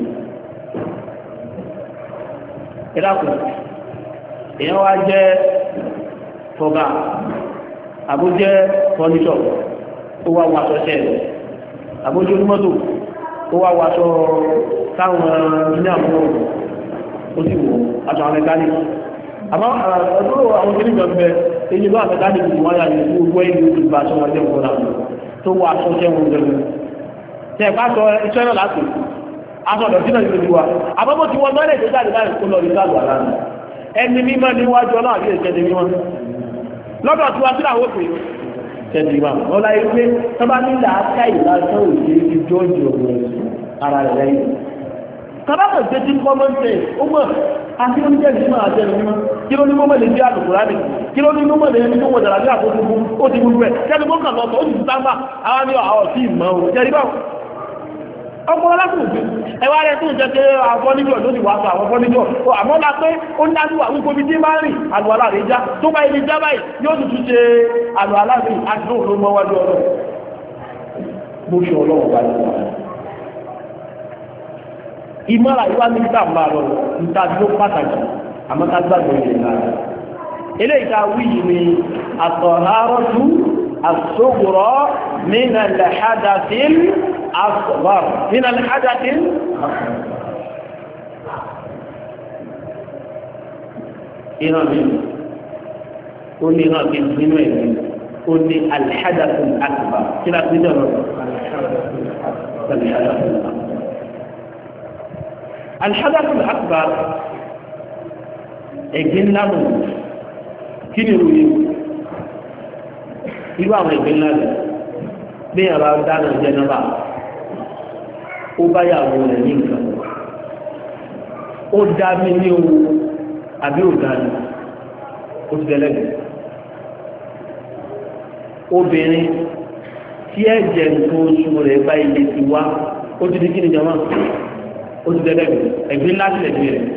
ẹ dákun èèyàn wá jẹ́ fọ́gá àbójẹ́ fọ́níṣọ̀ ó wá wàṣọ ṣẹ́ẹ̀ àbójẹ́ onímọ́tò ó wá wàṣọ táwọn ilé àwọn ó sì wọ́ aṣọ àwọn mẹkáníkì àmọ́ ọdún àwọn oníjọ bẹ èyí bá mẹkáníkì tí wọ́n yà ní gbogbo ìlú ìgbà aṣọ wọn jẹ́ nǹkan náà tó wọ aṣọ ṣẹ́wọ̀n jẹ́wọ̀n tẹ̀ bá sọ iṣẹ́ náà láti aṣọ ọ̀dọ̀ sínú ìlú wa àbábọ̀ tí wọ́n mọ́lẹ̀ tó jáde báyìí kó lọ rí sáàlù àlànà ẹni mímọ́ níwájú ọlọ́ àbí ẹ̀ṣẹ́ mímọ́ lọ́dọ̀ tí wọ́n tí àwọn òpè ṣẹ́dì wà wọ́n láyé pé tó bá nílà áká ìlàsán òṣèré ti jọ́ọ̀jì ọ̀gbọ̀n ara rẹ̀ lẹ́yìn kábàkọ̀ ṣe tí common sense ó mọ̀ àti oúnjẹ ìṣúná àjẹrù mímọ́ kí ló ní mọ́mọ́ lè jẹ́ àlùkùrá nì kí ló ní mọ́mọ́ lè ní tó wọ̀dàrà bí àkókò ó ti gbogbo ẹ̀ kẹ́ni mọ́ kàn lọ́tọ̀ ó sì ti sáńbà àwọn ní àwọn sí ìmọ̀ ò jẹ́rí báwọn ọmọ alákùnrin ẹwà rẹ̀ tó ń jẹ́ pé àwọn fọ́níjọ́ ló ti wà fún àwọn fọ́níjọ́ àmọ́ la pé ó ń dájú àwọn ìkóbi tí máa ń rìn àlùwàlá rẹ̀ já tó bá ilé já báyìí yóò tún ṣe àlùwàlá rẹ̀ àti lóòrùn ló mọ́ wájú ọlọ́ bó ṣe ọlọ́wọ́ bá ní wà ìmọ̀ra ìwá ní ìta máa lọ níta tí ó pàtàkì àmọ́ ká gbàgbọ́ ìṣẹ̀ náà eléyìí ká wí yìí ni àtọ̀hárọ́tú àsógbòrọ́ من الحدث الأصغر من الحدث إيران قل لي ناقص من وين قل لي الحدث الأكبر كلا تجرب الحدث الأكبر الحدث الأكبر ẹ̀gbin ńlá lò kí ni ìròyìn irú àwọn ẹ̀gbin ńlá lò bí yàrá dáná jẹnaba ó bá yàwó rẹ̀ ní nǹkan ó dá mi ní owó àbí ò dá ní ó ti dẹ́lẹ́gbẹ̀ obìnrin tí ẹ̀jẹ̀ nǹkan oṣù rẹ̀ bá ilé ti wá ó ti di kí ni jọmọ́ ó ti dẹ́lẹ́gbẹ̀ ẹ̀gbin ńlá sílẹ̀ bí rẹ̀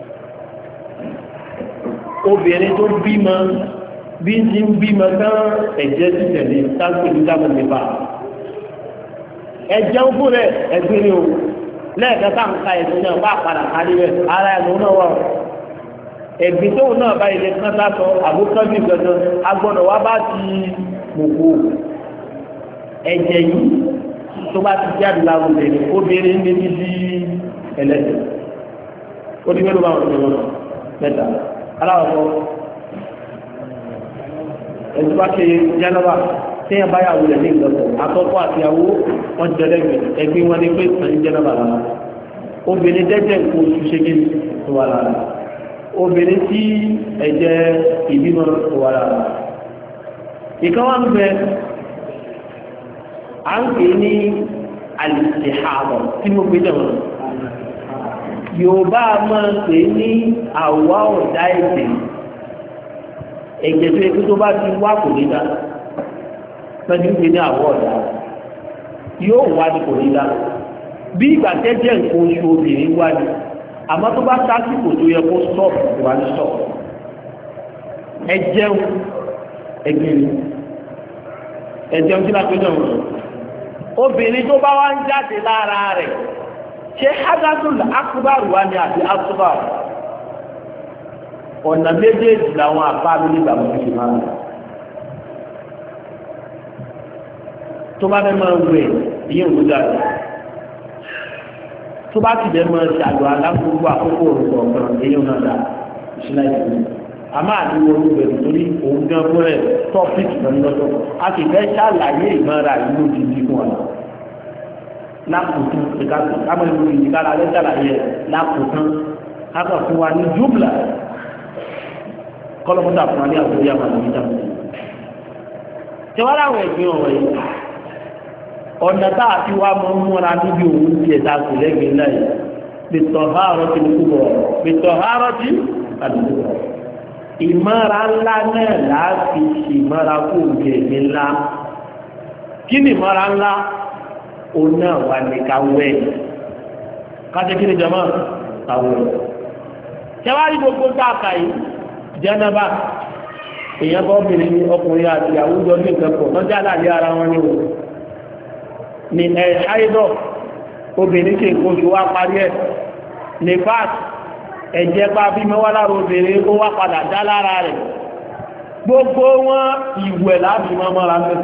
obìnrin tó bímọ bí ń ti ń bímọ tán ẹ̀jẹ̀ ti tẹ̀lé sáńpé ní dáàbò nípa ẹ̀jẹ̀ ń fún rẹ̀ ẹ̀gbin ni o lẹ́ẹ̀kan tá à ń ka ẹ̀sìn náà bá padà kárí rẹ̀ ara ẹ̀ lòun náà wà o ẹ̀gbin tóun náà bá ilé kan sátọ àbúkọ́ bí gbọ̀dọ̀ agbọ́dọ̀ wá bá ti mòkó ẹ̀jẹ̀ yìí tó bá ti jáde láwọn obìnrin obìnrin ní bí bí ẹlẹ́sìn ó ní mélòó bá wọn tó lọ mẹ́ta aláwọ̀ ẹ̀sùn bá ṣe jẹ́nàbà tí yẹn bá yàwó rẹ̀ ní ìgbọ̀tọ̀ àkọ́kọ́ àti ìyàwó wọn jẹ́lẹ́gbẹ̀ ẹgbẹ́ wọn ní pé sàn jẹ́nàbà lára obìnrin dẹ́jẹ̀ kó oṣù ṣe kí tó wà lára obìnrin tí ẹ̀jẹ̀ ìbímọ tó wà lára ìkan wá ń bẹ à ń pè ní alìsèhábọ̀ tí mo gbé jẹ̀wọ̀n Yorùbá máa ń pè ní àwa ọ̀dá ẹ̀jẹ̀ ẹ̀jẹ̀ tó yẹ kí tó bá ti wá kò ní dá pẹ̀lú ìpè ní àwọ̀ ọ̀dá yóò wá ní kò ní dá bí ìgbà tẹ́jẹ̀ nǹkan oṣù obìnrin wá ní àmọ́ tó bá sásìkò tó yẹ kó stop wà ní stop ẹ̀jẹun ẹ̀gbìnrin ẹ̀jẹun tí lápẹ́ náà obìnrin tó bá wá ń jáde lára rẹ̀ ṣe hadathul akbar wá ní àti asghar ọ̀nà méjèèjì làwọn àpá mi nígbà mọ́ fi máa ń tó bá fẹ́ máa wẹ̀ ìyẹn òun jáde tó bá ti dẹ̀ máa ṣàlọ́ alágbogbo àkókò òrùkọ̀ ọ̀kan èyí náà dá ìṣúná ìṣúná a máa ní orú bẹ̀rù torí òun gan fún ẹ̀ tọ́pìkì lọ́dọ̀ a sì fẹ́ ṣàlàyé ìmọ̀ra ìlú òjijì fún wa lákòótán ìkàtún kámọ̀ ìlú ìdíkàlà rẹ̀ ṣàlàyé lákòótán kákan fún wa ní jùbìlà kọ́lọ́mọ́tà fún wa ní àgbóyá àmàlà níta tẹwàá láwọn ẹ̀gbìn ọ̀rọ̀ yìí ọ̀nà tá a fi wá mọ́ múra níbi òun ti ẹ̀ta kò lẹ́gbẹ̀ẹ́ náà yìí bìtọ̀hárọ̀ ti kú bọ̀ bìtọ̀hárọ̀ ti àdúgbò bọ̀ ìmọ̀ra ńlá náà láti ṣìmọ̀ra kó òbí ẹ̀mí ńlá kí ni ìmọ̀ra ńlá òun náà wà ní káwẹ́ káṣẹ́ kí ni jọmọ́ káwẹ́ tẹwárí gbogbo dáàkà yìí jẹ́nàbà èèyàn bọ́ obìnrin ní ọkùnrin àti àwùjọ ní ìkẹ́kọ̀ọ́ lọ́jà láàrin ara wọn ní òun ní ẹ̀ ṣáìdọ̀ obìnrin ṣe nǹkan oṣù wá parí ẹ̀ ní fáàtì ẹ̀jẹ̀ pa bí mẹ́wàá lára obìnrin ó wá padà dá lára rẹ̀ gbogbo wọn ìwẹ̀ láàbí mọ́mọ́ra mẹ́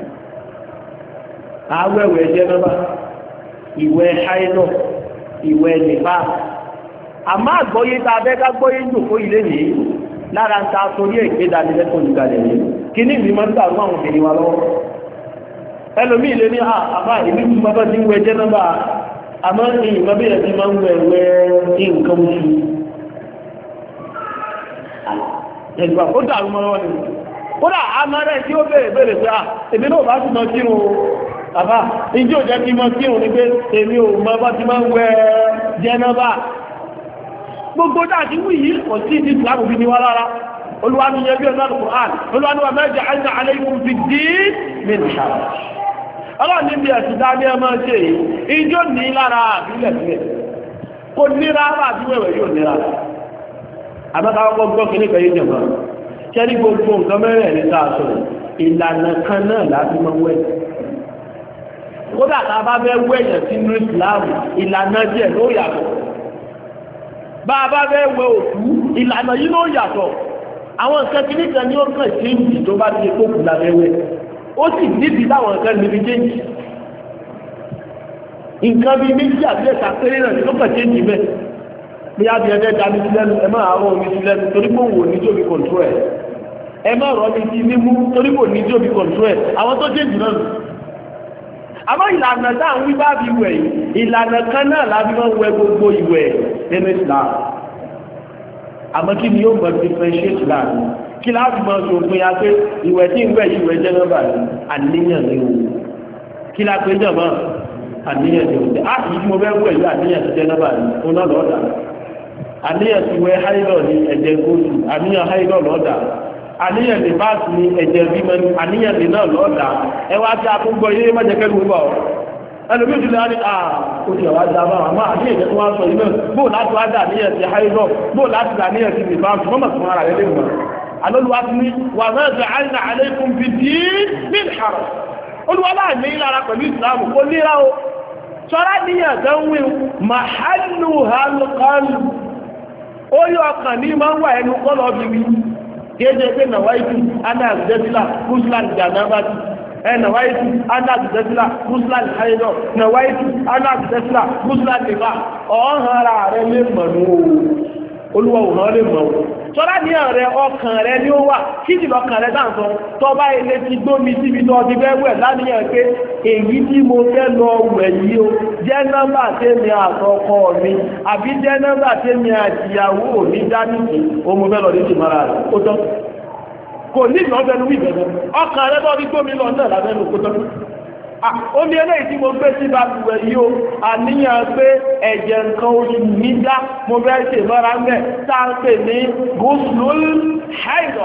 àwẹ̀wẹ̀ ẹ̀jẹ̀ mẹ́bà ìwẹ̀ ṣáìdọ̀ ìwẹ̀ nípa àmọ́ àgbọ́yé tá a bẹ́ ká gbọ́yé jòkó ilé nìyí lára ń ta torí èké dánilẹ́kọ̀ọ́ ìgbàlẹ̀ yìí kí ní ìgbìmọ̀ ń tàrú àwọn obìnrin wa lọ́wọ́ ẹlòmí ilé ní àbá ìlú tí bàbá ti ń wẹ jẹ́ nọ́mbà àmọ́ ní ìmọ̀bí ẹ̀ ti máa ń wẹ wẹ nǹkan oṣù ẹ̀gbà ó dàrú mọ́ lọ́wọ́ ni kódà amárẹ́ tí ó bèèrè bèèrè pé à èmi náà bá ti mọ kírun bàbá ìjí ò jẹ́ kí mọ kírun ní pé èmi ò mọ bá ti máa ń wẹ jẹ́ nọ́mbà gbogbo dáàtí wù yìí kò sí ní ìsìlámù bí ní wá lára olúwa ní yẹn bí ọ̀nà Al-Qur'an olúwa ní wà mẹ́jọ àìsàn alaykum fi dín min haraj ọlọ́run níbi ẹ̀sùn dání ẹ máa ṣe yìí ijó ní lára àbílẹ̀ sílẹ̀ kò níra àbíwẹ̀wẹ̀ yóò níra àbẹ́ká ọkọ̀ gbọ́ kìíní kan yé jẹ̀mọ́ ṣẹ́rí gbogbo nǹkan mẹ́rẹ̀ ní sáàsọ ìlànà kan náà láti máa wẹ̀ kódà tá a bá fẹ́ wẹ̀yàn sínú ìsìlámù ìlànà díẹ̀ ló yàtọ̀ bá a bá fẹ́ wẹ òkú ìlànà yìí ló yàtọ̀ àwọn nǹkan kìíní kan ní ó kàn ṣe ń jì tó bá ti kó kù lábẹ́ wẹ̀ ó sì níbi táwọn nǹkan níbi jẹ́ǹjì nǹkan bíi méjì àti ẹ̀ka péré náà ní ló kàn ṣe ń jì bẹ́ẹ̀ bí a bí ẹgbẹ́ dání sí lẹ́nu ẹ máa rọ omi sí lẹ́nu torí pé òun ò ní tóbi kọ̀ǹtró ẹ̀ ẹ máa rọ omi sí mímú torí pé òun ní tóbi kọ̀ǹtró ẹ̀ àwọn tó jẹ́ǹjì náà nù. àmọ́ ìlànà tá à ń wí bá fi wẹ̀ yìí ìlànà kan náà láti máa ń wẹ gbogbo ìwẹ̀ nínú Islam àmọ́ kí ni yóò mọ̀ differentiate láàrin kí láti mọ̀ sòfin ya pé ìwẹ̀ tí ń wẹ̀ yìí wẹ̀ jẹ́nàbà ní àníyàn ní o kí la pé jọ̀ mọ́ àníyàn ní o á yìí tí mo fẹ́ wẹ̀ yìí àníyàn ti jẹ́nàbà ní o náà lọ́ọ̀dà àníyàn ti wẹ̀ háìlọ̀ ní ẹ̀jẹ̀ góòlù àníyàn háìlọ̀ lọ́ọ̀dà àníyàn ní báàsì ní ẹ̀jẹ̀ bímọ ní àníyàn ní náà lọ́ọ̀dà ẹ wá sí akúgbọ ilé mọ́jẹ̀kẹ́lú bọ̀ ẹlòmí ìjùlẹ̀ á ní à ó ti ọ̀wá dá bá àmọ́ àníyàn jẹ́ tó wá sọ yìí náà bóò láti wá dà níyàn ti háìlọ̀ bóò láti dà níyàn ti bì báàsì mọ́mọ̀ fún ara rẹ̀ lé mọ́ alóluwá ti ní wà mẹ́jọ àìsàn àlékún fi dí ní ìhàrọ̀ olúwọ́lá ní ìlara pẹ̀lú ìsìlámù kó níra o sọ́rá níyàn tó ń wí màhálù halqalb ó yọ ọkàn ní máa ń wà ẹnu kọ́lọ̀ bíbí kéde pé nàwáìtù anáàzẹ́sílà muslim janabati ẹ nàwáìtù anáàzẹ́sílà muslim haidọ̀ nàwáìtù anáàzẹ́sílà muslim nìfà ọ̀hánra rẹ̀ lè mọ̀nú olúwa ò rán lè mọ̀ ọ́ tọ́lá ní ọ̀rẹ́ ọkàn rẹ ni ó wà kíjì lọ́kàn rẹ dáǹtọ́ tọ́ba ilé ti gbómi síbi tó ti fẹ́ wẹ̀ láníyàn pé èyí tí mo fẹ́ lọ wẹ̀ yìí o jẹ́ nọ́mbà tèmi àtọkọ mi àbí jẹ́ nọ́mbà tèmi àtìyàwó mi dánìkì ó mo fẹ́ lọ ní tìmọ́ra rẹ̀ ó tọ́ kò ní ìlọ́fẹ́ lórí ìbẹ̀rẹ̀ ọkàn rẹ tó ti gbómi lọ náà lábẹ́ lò kó tọ́ ó ní eléyìí tí mo gbé sí balùwẹ̀ yìí o àníyàn pé ẹ̀jẹ̀ nǹkan oṣù mi dá mo fẹ́ ṣe mọ́ra mẹ́ tá a ń pè ní ghuslul haid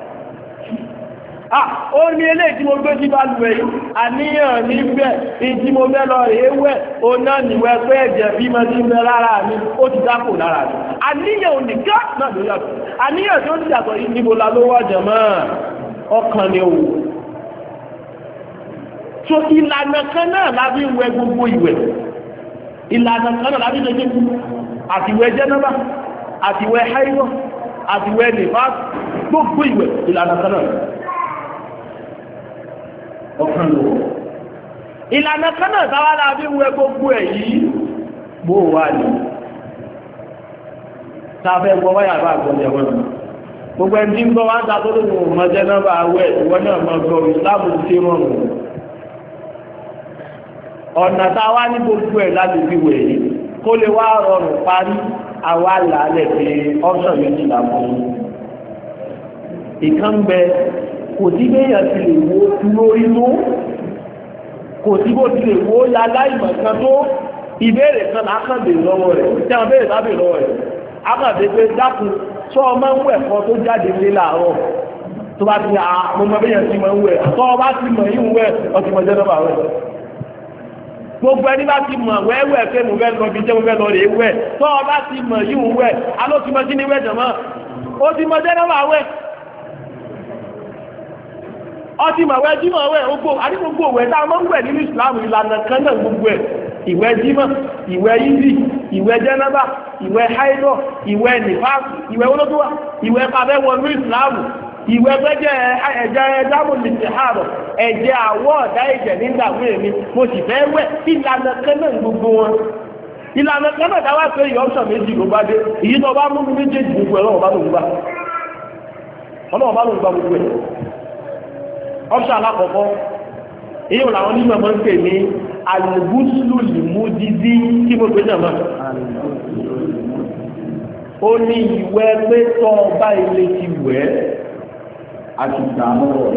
ó ní eléyìí tí mo gbé sí balùwẹ̀ yìí àníyàn níbẹ̀ ìdí mo fẹ́ lọ rèé wẹ̀ ó náà níwẹ̀ pé ẹ̀jẹ̀ bí mo ti ń bẹ lára mi ó ti dákò lára mi àníyàn ò ní ká náà ló yàtọ̀ àníyàn tí ó ti yàtọ̀ yìí níbo la ló wà jẹ̀mọ́ ọkàn ni òwò so ìlànà kan náà lábí wẹ̀ gbogbo ìwẹ̀ ìlànà kan náà lábí lójú àtiwẹ̀ jẹ́nàbà àtiwẹ̀ haíwọ̀ àtiwẹ̀ nìfàs gbogbo ìwẹ̀ ìlànà kan náà ọkàn lò ìlànà kan náà táwà lábí wẹ̀ gbogbo ẹ̀ yìí bó wà ní tàbẹ́ gbọ́ wáyà bá gbọ́lẹ̀ wọn gbogbo ẹni tí ń gbọ́ wá ń ta tó lóòrùn mọ́ jẹ́nàbà wẹ̀ ìwọ́n náà mọ́ gbọ́ ìsìláàmù ti rọrùn ọ̀nà tá a wá ní gbogbo ẹ̀ láti fi wẹ̀ yìí kó lè wá rọrùn parí àwa làálẹ̀ pé ọ́sàn méjìlá fún un. ìkan bẹ kò sí béèyàn ti lè wo lórí tó kò sí bó ti lè wo ya láìmọ̀ kan tó ìbéèrè kan lákàndé lọ́wọ́ rẹ̀ tí àwọn béèrè bá béèrè lọ́wọ́ rẹ̀ akàndé pé dákun tó ọmọ ń wẹ̀ kan tó jáde lé láàárọ̀ tó bá ti à mo mọ béèyàn ti mọ̀ ń wẹ̀ tó o bá ti mọ̀ yín wẹ̀ ọtí mọ̀ jẹ́ lọ́wọ́ rẹ̀ gbogbo ẹni bá ti mọ̀ wẹ́wẹ́ pé mo fẹ́ lọ bí jẹ́ mo fẹ́ lọ rèé wẹ̀ tó o bá ti mọ̀ yíò wẹ̀ aló ti mọ̀ sí ní wẹ̀ jọ̀mọ́ ó ti mọ̀ jẹ́nà wà wẹ̀ ó ti mọ̀ wẹ́ jímọ̀ wẹ̀ gbogbo àti gbogbo wẹ̀ tá a mọ̀ ń wẹ̀ nínú ìsìlámù ìlànà kan náà gbogbo ẹ̀ ìwẹ̀ jímọ̀ ìwẹ̀ yídì ìwẹ̀ jẹ́nàbà ìwẹ̀ haidọ̀ ìwẹ̀ nìfàs ìwẹ̀ olódùwà ìwẹ̀ pàbẹ́ wọnú ìsìlámù ìwẹ̀ gbẹ́jẹ́ ẹ̀jẹ̀ ẹ̀dámù nìtì ààrọ̀ ẹ̀jẹ̀ àwọ̀ ọ̀dá ẹ̀jẹ̀ nígbàgbé mi mo sì fẹ́ wẹ̀ ìlànà kan náà gbogbo wọn ìlànà kan náà dáwà pé ìyọ́ ọ̀sán méjì ló bá dé èyí tó bá mú mi méjèèjì gbogbo ẹ̀ lọ́wọ́ bá ló ń gbà ọlọ́wọ́ bá ló ń gbà gbogbo ẹ̀ ọ̀sán alákọ̀ọ́kọ́ èyí wọn làwọn onímọ̀ máa ń pè ní alùbúsùlù lìmú dídí kí mo gbé náà mọ́ ó ní ìwẹ̀ pé tọ́ ọba ilé ti wẹ̀ àti ìdàmọ́wọ̀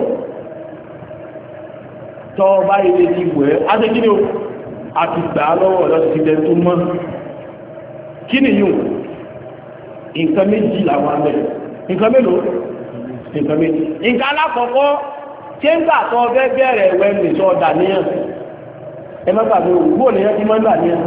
tọ́ ọba ilé ti wẹ̀ adékíní o àti ìdàmọ́wọ̀ lọ́sí ti dẹ̀ tó mọ́ kí ni yóò nǹkan méjì làwọn abẹ́ nǹkan mélòó nǹkan méjì nǹkan alákọ̀ọ́kọ́ ṣé ń gbà tọ́ ọbẹ̀ bẹ̀rẹ̀ ẹ̀wẹ̀ lè sọ dàníyàn ẹ má gbàgbé òwú òníyàn ti máa ń dàníyàn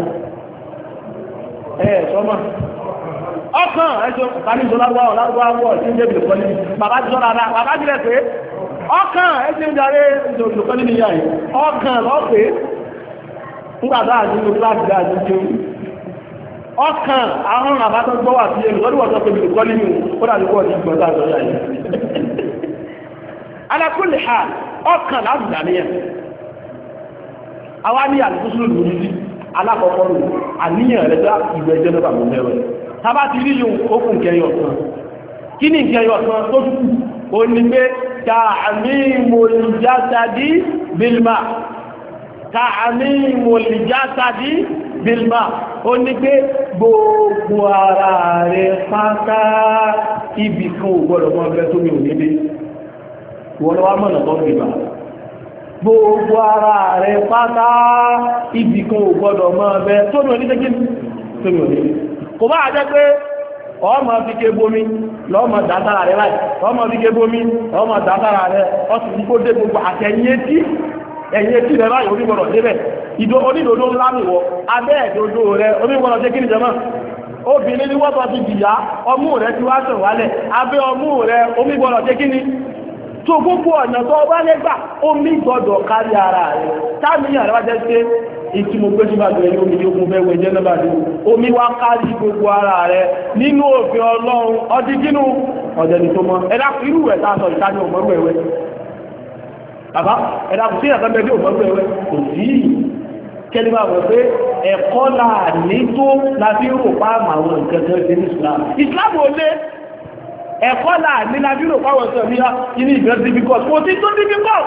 ẹ̀ sọ́mà ọkàn ẹjọ́ ìpàdésọ lágbàwọ̀ lágbàwọ̀ tí ń jẹ́ ìlúkọ́ ní bàbá jọ rárá bàbá jílẹ̀ pé ọkàn ẹjọ́ ìdarí ìlúkọ́ ní ìyá yìí ọkàn lọ́pẹ́ ńgbàdá àti ìlú kíláàsì dáadé tí ó ọkàn àwọn àbátọ́ gbọ́ wà sí ẹlù lọ́dúnwọ̀tọ́ pé ìlúkọ́ nínú ó dà lúkọ́ ní ìgbọ̀ta àjọyà yìí ala kulli hal ọkàn láti dàníyàn àwa ní àlùkúsùlù lórí alákọ̀ọ́kọ́ rò àníyàn rẹ̀ dá ìwẹ̀ jẹ́ lọ́pàá mọ́ mẹ́rẹ̀ tábà ti rí yóò ókùn kẹyọ kan kí ni kẹyọ kan tó dúkù ó ní pé ta'mimul jasadi bilma ta'mimul jasadi bilma ó ní pé gbogbo ara rẹ̀ pátá ibì kan ò gbọ́dọ̀ mọ́ ọgbẹ́ tó mi ò nílé wọ́n lọ́wọ́ mọ̀nà tó gbìbà gbogbo ara rẹ̀ pátá ibì kan ò gbọ́dọ̀ mọ́ ọgbẹ́ tó mi ò nílé tó mi ò nílé kò bá jẹ́ pé ọmọ fi ké bomi lọ́mọ dátára rẹ̀ láì ọmọ fi ké bomi ọmọ dátára rẹ̀ ọsùn kó dé gbogbo àtẹ̀yìn etí ẹ̀yìn etí rẹ̀ láì onígbọ̀nà débẹ̀ ìdó onídòdó ńlá nìwọ̀ abẹ́ ẹ̀dòdó rẹ̀ onígbọ̀nà jẹ́ kí ni jẹ́mọ́ obìnrin ni wọ́n tọ́ ti dìyà ọmú rẹ̀ ti wá sàn wálẹ̀ abẹ́ ọmú rẹ̀ onígbọ̀nà jẹ́ kí ni tó gbogbo ọ̀nà tó bá lẹ́gbà omi gbọ́dọ̀ kárí ara rẹ̀ táàmìyàn rẹ̀ wá jẹ́ pé ìtí mo gbé síbà jẹ́ omi ní ogun fẹ́wẹ̀ jẹ́ náà bàdé omi wá kárí gbogbo ara rẹ̀ nínú òfin ọlọ́run ọdí kínú ọ̀dẹ̀ni tó mọ́ ẹ̀dá irú ẹ̀ tààtọ̀ ìtaní òmọ́rú ẹ̀wẹ́. bàbá ẹ̀dá kò sí ẹ̀kan bẹ́ẹ̀ bí òmọ́rú ẹ̀wẹ́ kò sí kẹ́lí máa wọ̀ pé ẹ̀kọ́ là ní tó láti rò pa àwọn nǹkan kan sí ní Islam Islam ò lé ẹ̀kọ́ là ní láti rò pa àwọn nǹkan mìíràn kí ní ìgbẹ́ difficult kò sí tó difficult.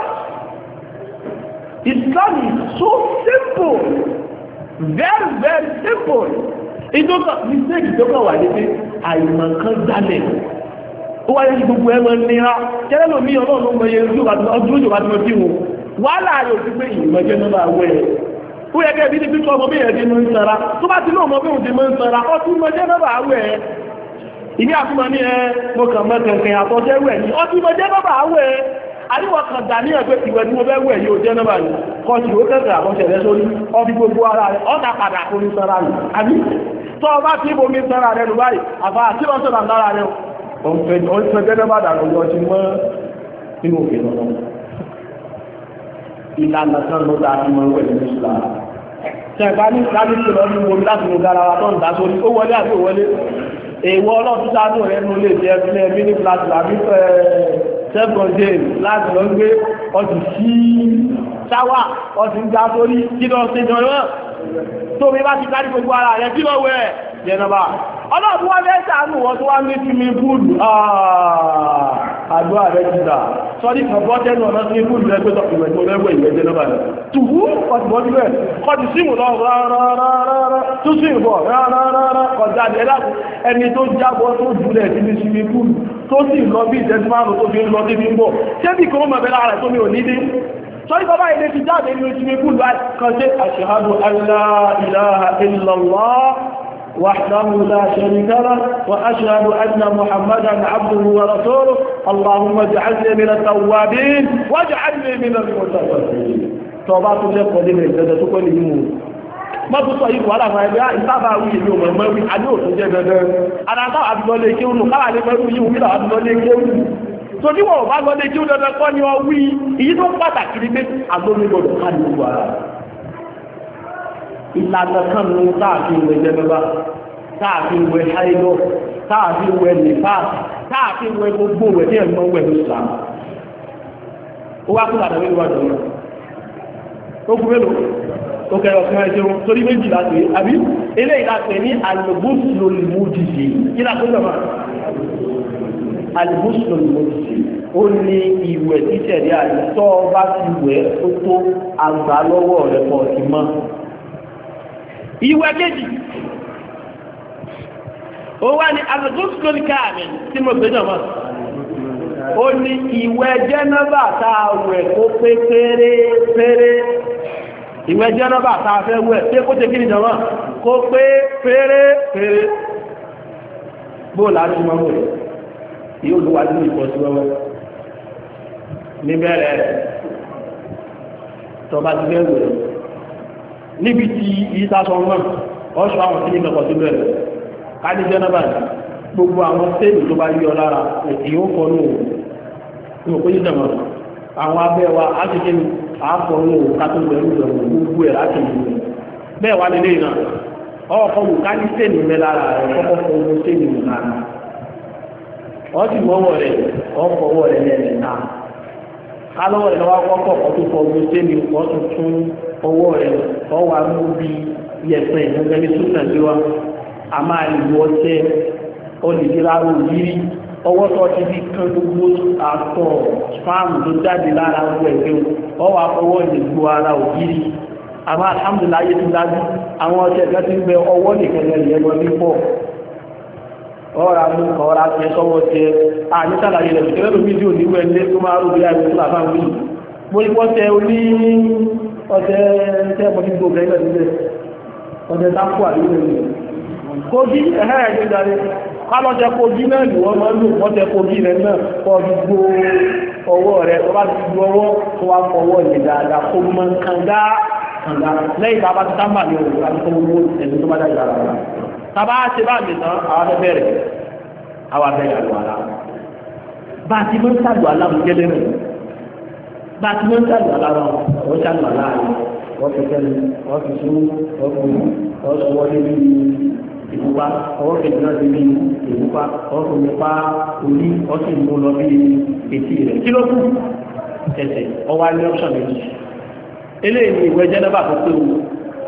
Islam is so simple very very simple. ìdókọ̀ mistake ìdókọ̀ wà ní pé àìmọ̀ kan dálẹ̀ ó wáyé ní gbogbo ẹmọ nira kẹ́lẹ́ lómi ọlọ́run mọ iye ọdún òjò bá ti mọ sí wọn wàhálà yóò fi pé ìmọ̀ jẹ́ nọ́mbà wẹ̀ ó yẹ kẹ́ bí ní pípọ́ ọmọ bí ẹ̀dí mọ́ ń sara tó bá ti ní ọmọ bí òun ti mọ́ ń sara ó tún mọ jẹ́ nọ́mbà wẹ̀ ìní àtúmọ̀ ní ẹ mo kàn mọ́ kẹ̀kẹ́ àtọ́jẹ́ wẹ̀ ní ó tún mọ jẹ́ nọ́mbà wẹ̀ àríwọ̀ kan dà ní ẹgbẹ́ ìwẹ̀ tí mo fẹ́ wẹ̀ yóò jẹ́ nọ́mbà ní kọ́sì ó kẹ́kẹ́ àkọsẹ̀lẹ́ sórí ọdí gbogbo ara rẹ̀ ọ́ta padà kó ní sara rẹ̀ àbí tó ọba tí ibo mi sara rẹ̀ lù báyìí àbá àti lọ́sọ̀ là ń dára rẹ̀ ọ̀nfẹ́ jẹ́ nọ́mbà dà lọ́jọ́ ti mọ́ nínú òkè lọ́wọ́ ìlànà kan ló dáa ní mọ́ wẹ̀ ní Islam ṣẹ̀gbá ní láti ṣe lọ́dún omi láti mú gara wa tó ń dá sórí ó wọlé àti òwọlé èèwọ̀ ọlọ́tún sáájú rẹ̀ nínú ilé ìjẹ́ ẹgbẹ́ mini flat àbí seven days láti lọ gbé ọdún sí ṣáwà ọdún já sórí kí lọ sí ìjọ náà tó mi bá ti kárí gbogbo ara rẹ̀ kí lọ wẹ̀ jẹnaba ọlọ́ọ̀tún wá fẹ́ sàánù wọ́n tó wá ní tìmí fúdù àdúrà rẹ̀ jìdà sọ́dí kan bọ́ tẹ́nu ọ̀nà sí fúdù rẹ̀ gbẹ́sọ̀ ìwẹ̀ tó rẹ̀wẹ̀ ìwẹ̀ jẹnaba rẹ̀ tùhú ọ̀tùbọ́ síbẹ̀ kọ́dù sí ìwòlọ́ rárárárá tó sí ìbọ̀ rárárárá kọjá ẹ̀dàkù ẹni tó jábọ́ tó jùlẹ̀ sí ní tìmí fúdù tó sì lọ bí ìjẹsí márùn tó fi ń lọ sí fi ń bọ̀ ṣébì kan ó mọ̀ bẹ́lá rẹ̀ tó mi ò ní dé sọ́dí bàbá ilé ti jáde ní tìmí fúdù kan ṣe ashhadu an la ilaha illallah وحده لا شريك له وأشهد أن محمدا عبده ورسوله اللهم اجعلني من التوابين واجعلني من المتطهرين توبات الله قديم الجنة كل يوم ما تصير yìí wàhálà fún ẹgbẹ́ ìsábà wí ìlú ọmọ ẹgbẹ́ wí adé òtún jẹ́ dandan adáta àbúlọ́lé kí ó nù káwà lè pẹ̀lú yíò wílà àbúlọ́lé kí ó nù tó ní wọ́n bá lọ́lé kí ó dandan kọ́ ni wọ́n wí èyí tó pàtàkì ní pé agbómigbọ̀dọ̀ ká ní wà ìlànà kan ní táàfin ìwẹ̀ jẹ́mẹ́bá táàfin ìwẹ̀ haidọ́ táàfin ìwẹ̀ nìfà táàfin ìwẹ̀ gbogbo ìwẹ̀ tí ẹ̀mọ́ ìwẹ̀ Islam ó wá kúrò àdàwé ìwádọ̀ rẹ̀ ó kú mélòó ó kẹrọ fún ẹjẹ́ wọn torí méjì láti àbí ilé ìlàpẹ̀ ní alìbúsùlùmùdìsì ìlàpẹ̀lọ́mà alìbúsùlùmùdìsì ó ní ìwẹ̀ títẹ̀rí àìsọ́ bá ti wẹ̀ ó tó àgbà lọ́wọ́ rẹ̀ pọ̀ sí mọ́ ìwẹ̀ kejì ó wá ní alìbúsùlùmùdìsì káàmì tí mo gbé jọmọ́ ó ní ìwẹ̀ jẹ́nàbà táa wẹ̀ kó pé péré péré ìwẹ̀ jẹ́nàbà táa fẹ́ wẹ̀ tí kó tẹ́ kí ní jọmọ́ kó pé péré péré bóòlá ní mọ́ wẹ̀ yóò lówà ní ìfọ́sí wẹ́wẹ́ níbẹ̀rẹ̀ tọba ti fẹ́ wẹ̀ níbi tí ìsásọ náà ọ́ṣọ́ àwọn tí ní kẹ́kọ̀ọ́ sí bẹ̀rẹ̀ ká ní jẹ́nàbà gbogbo àwọn tẹ́lù tó bá yíọ lára èyí ó kọ́ ní òun ní òkú yí dẹ̀mọ̀ àwọn abẹ́ wa á ti kí ní àápọ̀ ní òun ká tó bẹ̀rù ìrọ̀mọ̀ gbogbo ẹ̀ láti ìlú bẹ́ẹ̀ wá nílé náà ọkọ̀ wù ká ní tẹ́lù mẹ́ lára rẹ̀ kọ́kọ́ fọ́ owó tẹ́lù lára wọ́n ti mọ́wọ́ rẹ̀ ọkọ̀wọ́ rẹ̀ lẹ́lẹ̀ náà kálọ́wọ́ rẹ̀ lọ́wọ́ kọ́kọ́ kọ́ tó fọ́ owó tẹ́lù wọ́n tún tún ọwọ́ rẹ̀ ọwọ́ amú bí yẹ̀pẹ̀ ìgbẹ́gbẹ́ ní súnà sí wa a máa ìlú ọtẹ́ olùdíláwò yìí ọwọ́ tó ti fi kán gbogbo àtọ̀ fáàmù tó jáde lára ọgbọ̀ ẹ̀gbẹ́ ọwọ́ afọwọ́ ìlú ara ògiri àmá alhamdulillah tó dájú àwọn ọjọ́ ẹ̀gbẹ́ tí ń bẹ ọwọ́ nìkẹ̀lẹ̀ ìyẹ́gbọ́ ní pọ̀ ọ̀rọ̀ amú ọ̀rọ̀ àti sọ́wọ́ tẹ àníṣàlàyé rẹ̀ tẹ́lẹ̀ lómi tí ò ní wẹ̀ ní tó máa rú bí i àìsí làbá wí mo ní wọ́n tẹ oní ọjọ́ tẹ́ mọ́ ní gbogbo ẹgbẹ́ nílẹ̀ ọjọ́ tápù àdúgbò rẹ̀ kogi ẹ̀hẹ́ ẹ̀gbẹ́ darí kálọ́jẹ́ kogi náà ni wọ́n máa ń lò wọ́n tẹ kogi rẹ̀ náà kọ́ gbogbo ọwọ́ rẹ̀ tó bá ti gbogbo ọwọ́ tó wá fọwọ́ ìlẹ̀ dáadáa kó mọ́ kànga kànga lẹ́yìn tá a bá ti sábà ní òun láti fọwọ́ owó ẹ̀mí tó bá dájú ara rẹ̀ tàbá ṣe bá mi tán àwọn abẹ́bẹ̀rẹ̀ àwọn abẹ́rẹ̀ àlọ́ àlá bá ti mọ́ sàlù aláàmúgẹ́lẹ́ rẹ̀ bá ti mọ́ sàlù aláàmú wọ́n sàlù aláàmú wọ́n fi tẹ́lẹ̀ wọ́n fi sún wọ́n fi wọ́n sọ wọ́n débi ìfúpa ọwọ́ kejì náà débi ìfúpa wọ́n fi mi pa orí wọ́n sì mú lọ bí etí rẹ̀ kí ló kù ẹsẹ̀ ọwọ́ alẹ́ ọ̀ṣọ́ méjì eléyìí ìwé jẹ́nẹ́bà tó pé o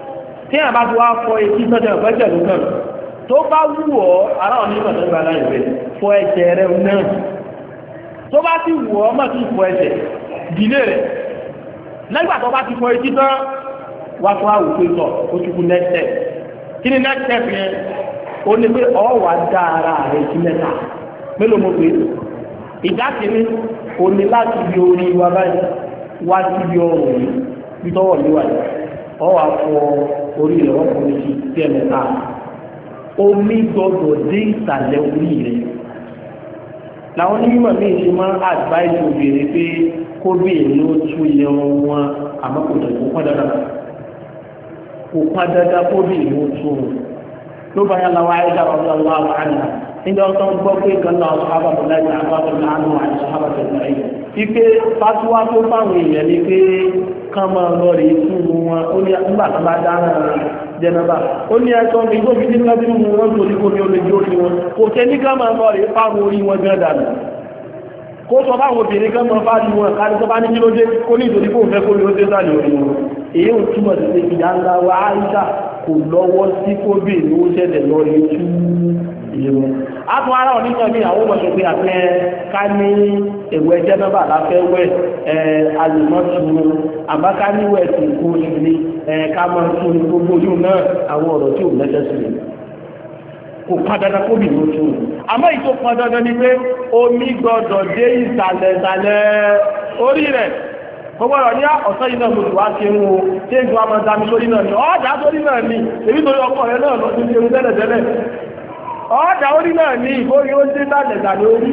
tí a bá ti wá fọ etí sọ́jà ìfẹ́jẹ̀ ló náà tó bá wù ọ́ ara wọn ní ìmọ̀tọ́ ìgbà láì rẹ̀ fọ ẹsẹ̀ rẹ̀ náà tó bá ti wù ọ́ mọ̀ sí fọ ẹsẹ̀ dìlé rẹ̀ lẹ́gbà tó bá ti fọ etí tán wá fún àwùjọ ìtọ̀ ó ti kú next step kí ni next step yẹn ó ní pé ọ wà dá ara rẹ̀ sí mẹ́ta mélòó mo pè é ìdá kìíní ó ní láti bí orí wa báyìí wá sí bí ọrùn yìí bí tọwọ́ mi wà yìí ọ wà fọ orí rẹ̀ wọ́n fọ etí sí ẹ̀mẹ́ta omi gbọdọ̀ dé ìsàlẹ̀ orí rẹ̀ làwọn onímọ̀ míì ṣe máa ń advise obìnrin pé kó bí èyí ó tú irun wọn àmọ́ kò tẹ̀ kó pọ́n dandan kò pọ́n dandan kó bí èyí ó tú wọn ló bá yà láwọn ayé dára ọjọ́ àwọn àwọn àná nígbà tó ń gbọ́ pé kan náà sọ́hábà tó láti àbábọ̀ láàánú àti sọ́hábà tó láyé wípé fatuwa tó fáwọn èèyàn ni pé kán máa lọ rí fún wọn ó ní nígbà tó bá dáná jẹnaba ó ní ẹ̀tọ́ ní gbóbi ní kábínú wọn tó ní kó ní olè jó ní wọn kò tẹ́ ní ká máa lọ rí fáwọn orí wọn gan dànù kó sọ fáwọn obìnrin kan máa fáwọn wọn kárí tó bá ní kí ló dé kó ní ìtòrí kó fẹ́ kó ní ó dé sálẹ̀ orí wọn èyí ò túmọ̀ sí pé ìyá ńlá wa Àìṣà kò lọ́wọ́ sí kóbì ní ó ṣẹ̀dẹ̀ lọ rí tú ìlú àtún ara ọ̀ nígbà mí àwọn ọmọṣẹ́ pé àfẹ́ ká ní ẹ̀wẹ̀ jẹ́nàbà láfẹ́wẹ̀ alùmọ́tún àbáká níwẹ̀ tí kó ní ká mọ́ tún gbogbo yóò náà àwọn ọ̀rọ̀ tí ò lẹ́sẹ̀ sí kò padàdà kóbì ló tún àmọ́ ìtò padàdà ni pé omi gbọdọ̀ dé ìsàlẹ̀ ìsàlẹ̀ orí rẹ̀ gbogbo ní ọ̀sán yìí náà mo wá ṣe ń wo tí èjì wa máa dami sórí náà ni ọ̀dà sórí náà ni èyí torí ọkọ rẹ náà lọ sí ṣe ń tẹ́lẹ̀ tẹ́lẹ̀ ọ̀dà orí náà ní ìbóyí ó dé tàlẹ̀tà lórí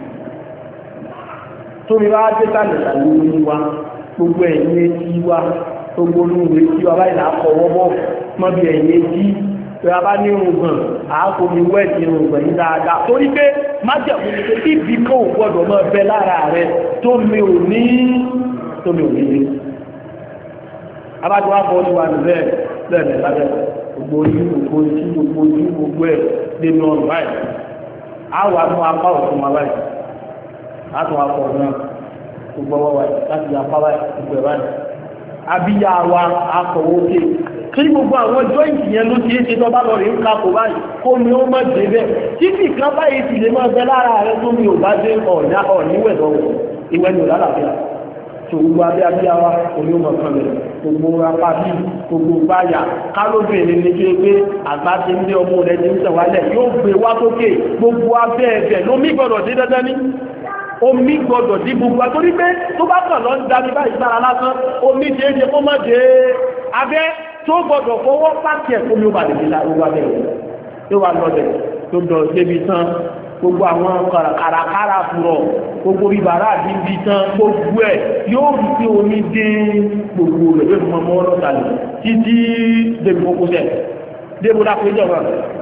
tó mi wá dé tàlẹ̀tà lórí wa gbogbo ẹ̀yìn etí wa gbogbo olúwe tí wa báyìí lákọwọ́bọ̀ mọ́bí ẹ̀yìn etí pé a bá ní irùngbọ̀n àákòmí wẹ́ẹ̀tì irùngbọ̀n yìí dáadáa torí pé májẹ̀mú ni pé ibi kan ò gbọ́dọ̀ mọ́ bẹ lára rẹ tó mi ò ní tó mi ò ní ní abájọ́ wá bọ́ níwá ní bẹ́ẹ̀ bẹ́ẹ̀ lábẹ́ gbogbo ojú gbogbo ojú gbogbo ojú gbogbo ẹ̀ nínú ọ̀rọ̀ báyìí àwọn amú apá òfin wa báyìí láti wá pọ̀ náà gbogbo ọwọ́ wa láti yà apá báyìí gbogbo ẹ̀ báyìí abíyá wa akọ̀wé òkè kí gbogbo àwọn jọ́ìntì yẹn ló ti é ṣe tọ́ba lọ rí ń kakò báyìí kó mi ó má dé bẹ́ẹ̀ títí kan báyìí sì lè máa bẹ lára rẹ tó mi ò bá dé ọ̀nà ọ̀níwẹ̀ lọ́wọ́ ìwẹ́ ni ò lálàáfíà tó gbogbo abẹ́ abíyá wa omi ó mọ̀ kan lẹ̀ gbogbo apá bí gbogbo báyà kálóbìnrin ní kí pé àgbà ti ń lé ọmọ rẹ̀ ti ń tẹ̀wálẹ̀ yóò gbé wá sókè gbogbo abẹ́ ẹ̀bẹ̀ lómi gbọ́dọ̀ dé dandan ní omi gbọ́dọ̀ dé gbogbo àtórí pé tó bá kàn lọ ń dání báyìí sára lásán omi ṣe é ṣe kó má dé abẹ́ tó gbọ́dọ̀ fọwọ́ pàṣẹ ẹ̀kọ́ mi ó bà lè dé lára gbogbo abẹ́ rẹ̀ tó wà lọ́dẹ̀ tó dọ̀ débi tán gbogbo àwọn kàràkàrà fúrọ̀ gbogbo ìbàrá àdíndí tán gbogbo ẹ̀ yóò rí pé omi dé gbogbo rẹ̀ yóò fún ọmọ ọlọ́tàlẹ̀ títí débi kókó sẹ̀ débò dákò ìjọba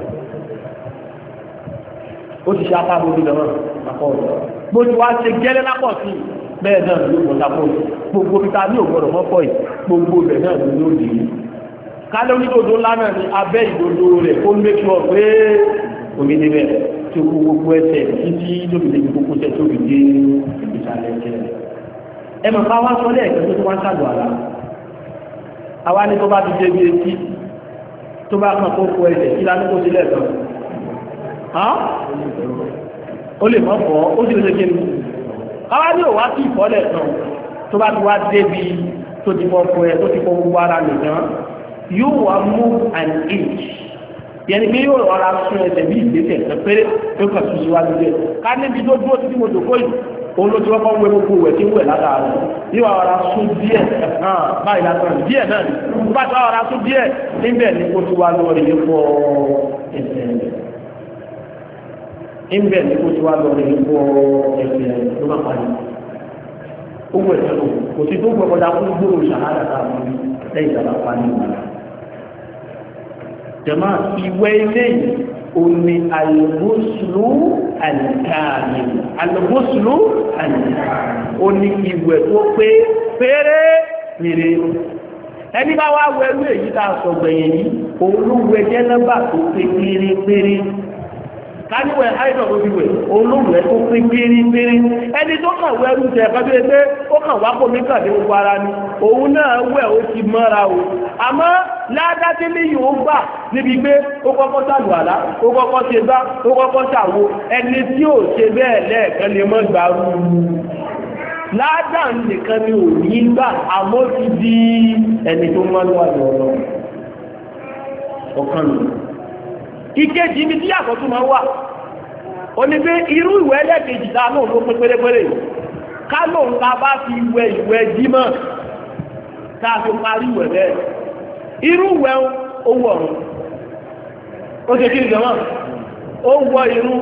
ó ti ṣe apá gbogbo ìjọba àpọ̀ ọ̀dọ̀ bó ti wá ṣe gẹ́lẹ́ lápọ̀ sí bẹ́ẹ̀ náà ló mọ̀ sápọ̀ gbogbo bí ta ní ògbọ́dọ̀ mọ́pọ̀ yìí gbogbo rẹ̀ náà ló ló dì í kálọ́ onídòdó ńlá náà ní abẹ́ ìdodo rẹ̀ ó make sure pé omi débẹ̀ tí ó kú gbogbo ẹsẹ̀ títí lóbi lè gbogbo tẹ̀ tó fi dé ìsàlẹ̀ ẹsẹ̀ rẹ̀. ẹ mọ̀ ká wá sọ́lẹ̀ ẹ̀kẹ́ tó tó wá ń sàdọ̀ àlá. àwa ní tó bá ti débi etí tó bá kàn tó fọ ẹsẹ̀ kí lánàá kó sílẹ̀ kan. ó lè mọ̀ fọ́ ó sì lè ṣe kéde. àwa ní òwá sí ìfọ́lẹ̀ kan tó bá ti wá débi tó ti fọ́ fọ ẹ tó ti fọ́ gbogbo ara nìkan yóò wá move an inch yẹni pé yóò rọra sún ẹsẹ̀ bí ìgbésẹ̀ ẹ̀pẹ́rẹ́ tó kà sùn síwájú dé ká níbi tó dúró títí mo dòkó yìí òun ló ti wọ́n kọ́ wẹ gbogbo wẹ̀ tí ń wẹ̀ látàárọ̀ yóò rọra sún díẹ̀ hàn báyìí látàárọ̀ díẹ̀ náà ni bá ti wá rọra sún díẹ̀ níbẹ̀ ni kó ti wá lórí fọ ẹsẹ̀ níbẹ̀ ni kó ti wá lórí fọ ẹsẹ̀ ló má parí owó ẹ̀sẹ̀ lò kò sí tó gbọ́dọ̀ fún gbòòrò ṣàhádà táwọn lẹ́yìn ìjọba pa ní ìwà jama ìwẹ̀ ilé òní alùbọ́sùlù àlìkáàmì alùbọ́sùlù àlìkáàmì òní ìwẹ̀ tó pé péré péré ẹni bá wá wẹ̀rú èyí tá a sọ gbẹ̀yìn yìí òun ló wẹ̀ jẹ́nàbà tó pé péré péré káníwẹ̀ àìsàn ló fi wẹ̀ olówẹ̀ tó pín pérépéré ẹni tó kàn wẹ̀ ẹrú tẹ̀ kájú pé ó kàn wá kó mi kàn dé gbogbo ara ni òun náà wẹ̀ ó ti mọ́ra o àmọ́ ládàtẹ́lẹ́ yìí ó gbà níbi pé ó kọ́kọ́ sàlù àlá ó kọ́kọ́ ṣe gbá ó kọ́kọ́ ṣàwo ẹni tí ò ṣe bẹ́ẹ̀ lẹ́ẹ̀kan lè mọ́ gbà rú ládàá nìkan ni ò ní gbà àmọ́ ti di ẹni tó mọ́ lọ́wọ́ lọ́wọ́ ọ̀kan nù ìkejì ní tí àkọ́tún máa wà ó ní pé irú ìwẹ̀ ẹlẹ́kejì dáa náà ló pín pérépéré ká lóun ta bá fi wẹ ìwẹ̀ jímọ̀ tá a fi parí ìwẹ̀ bẹ́ẹ̀ irú ìwẹ̀ owó ọ̀run ó ṣe kí ni jọmọ́ ó wọ irú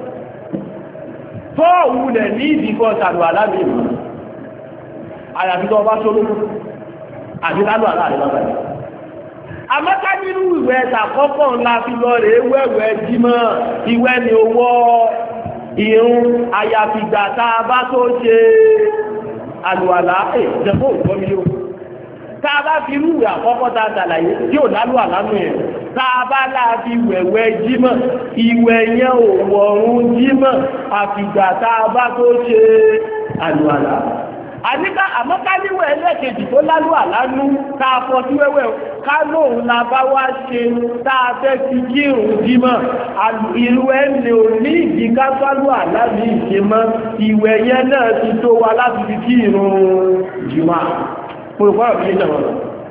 fọ́ọ̀wù lẹ̀ ní ìdíkọ̀ tàbí aláàbí ìmọ̀ àyàfi tó ọba sólókù àti lálù aláàrí bàbá yìí àmọ́ká nínú ìwẹ̀ ẹ̀tàkọ́kọ́ ńlá fi lọ rẹ̀ wẹ̀wẹ̀ jímọ̀ ìwẹ̀ ni owó ìrún àyàfìgbà tá a bá tó ṣe àlùwàlá ìjẹ́fọ́ òkọ́mí yóò tá a bá fi rúwẹ̀ àkọ́kọ́ tá a ṣàlàyé tí ò lálù àlánú yẹn tá a bá láàfi wẹ̀wẹ̀ jímọ̀ ìwẹ̀ yẹn ò wọ̀run jímọ̀ àfìgbà tá a bá tó ṣe àlùwàlá àníká àmọ́ká níwẹ̀ ẹlẹ́kejì tó lálù àlánú ká fọ́ sí wẹ́wẹ́ ká lóun la bá wá ṣe tá a fẹ́ fi kírun jímọ̀ ìlú ẹni ò ní ìdí ká sálù àlábì ìṣe mọ́ ìwẹ̀ yẹn náà ti tó wa láti fi kírun jímọ̀ pòròpọ̀ ọ̀rọ̀ ilé ìjọba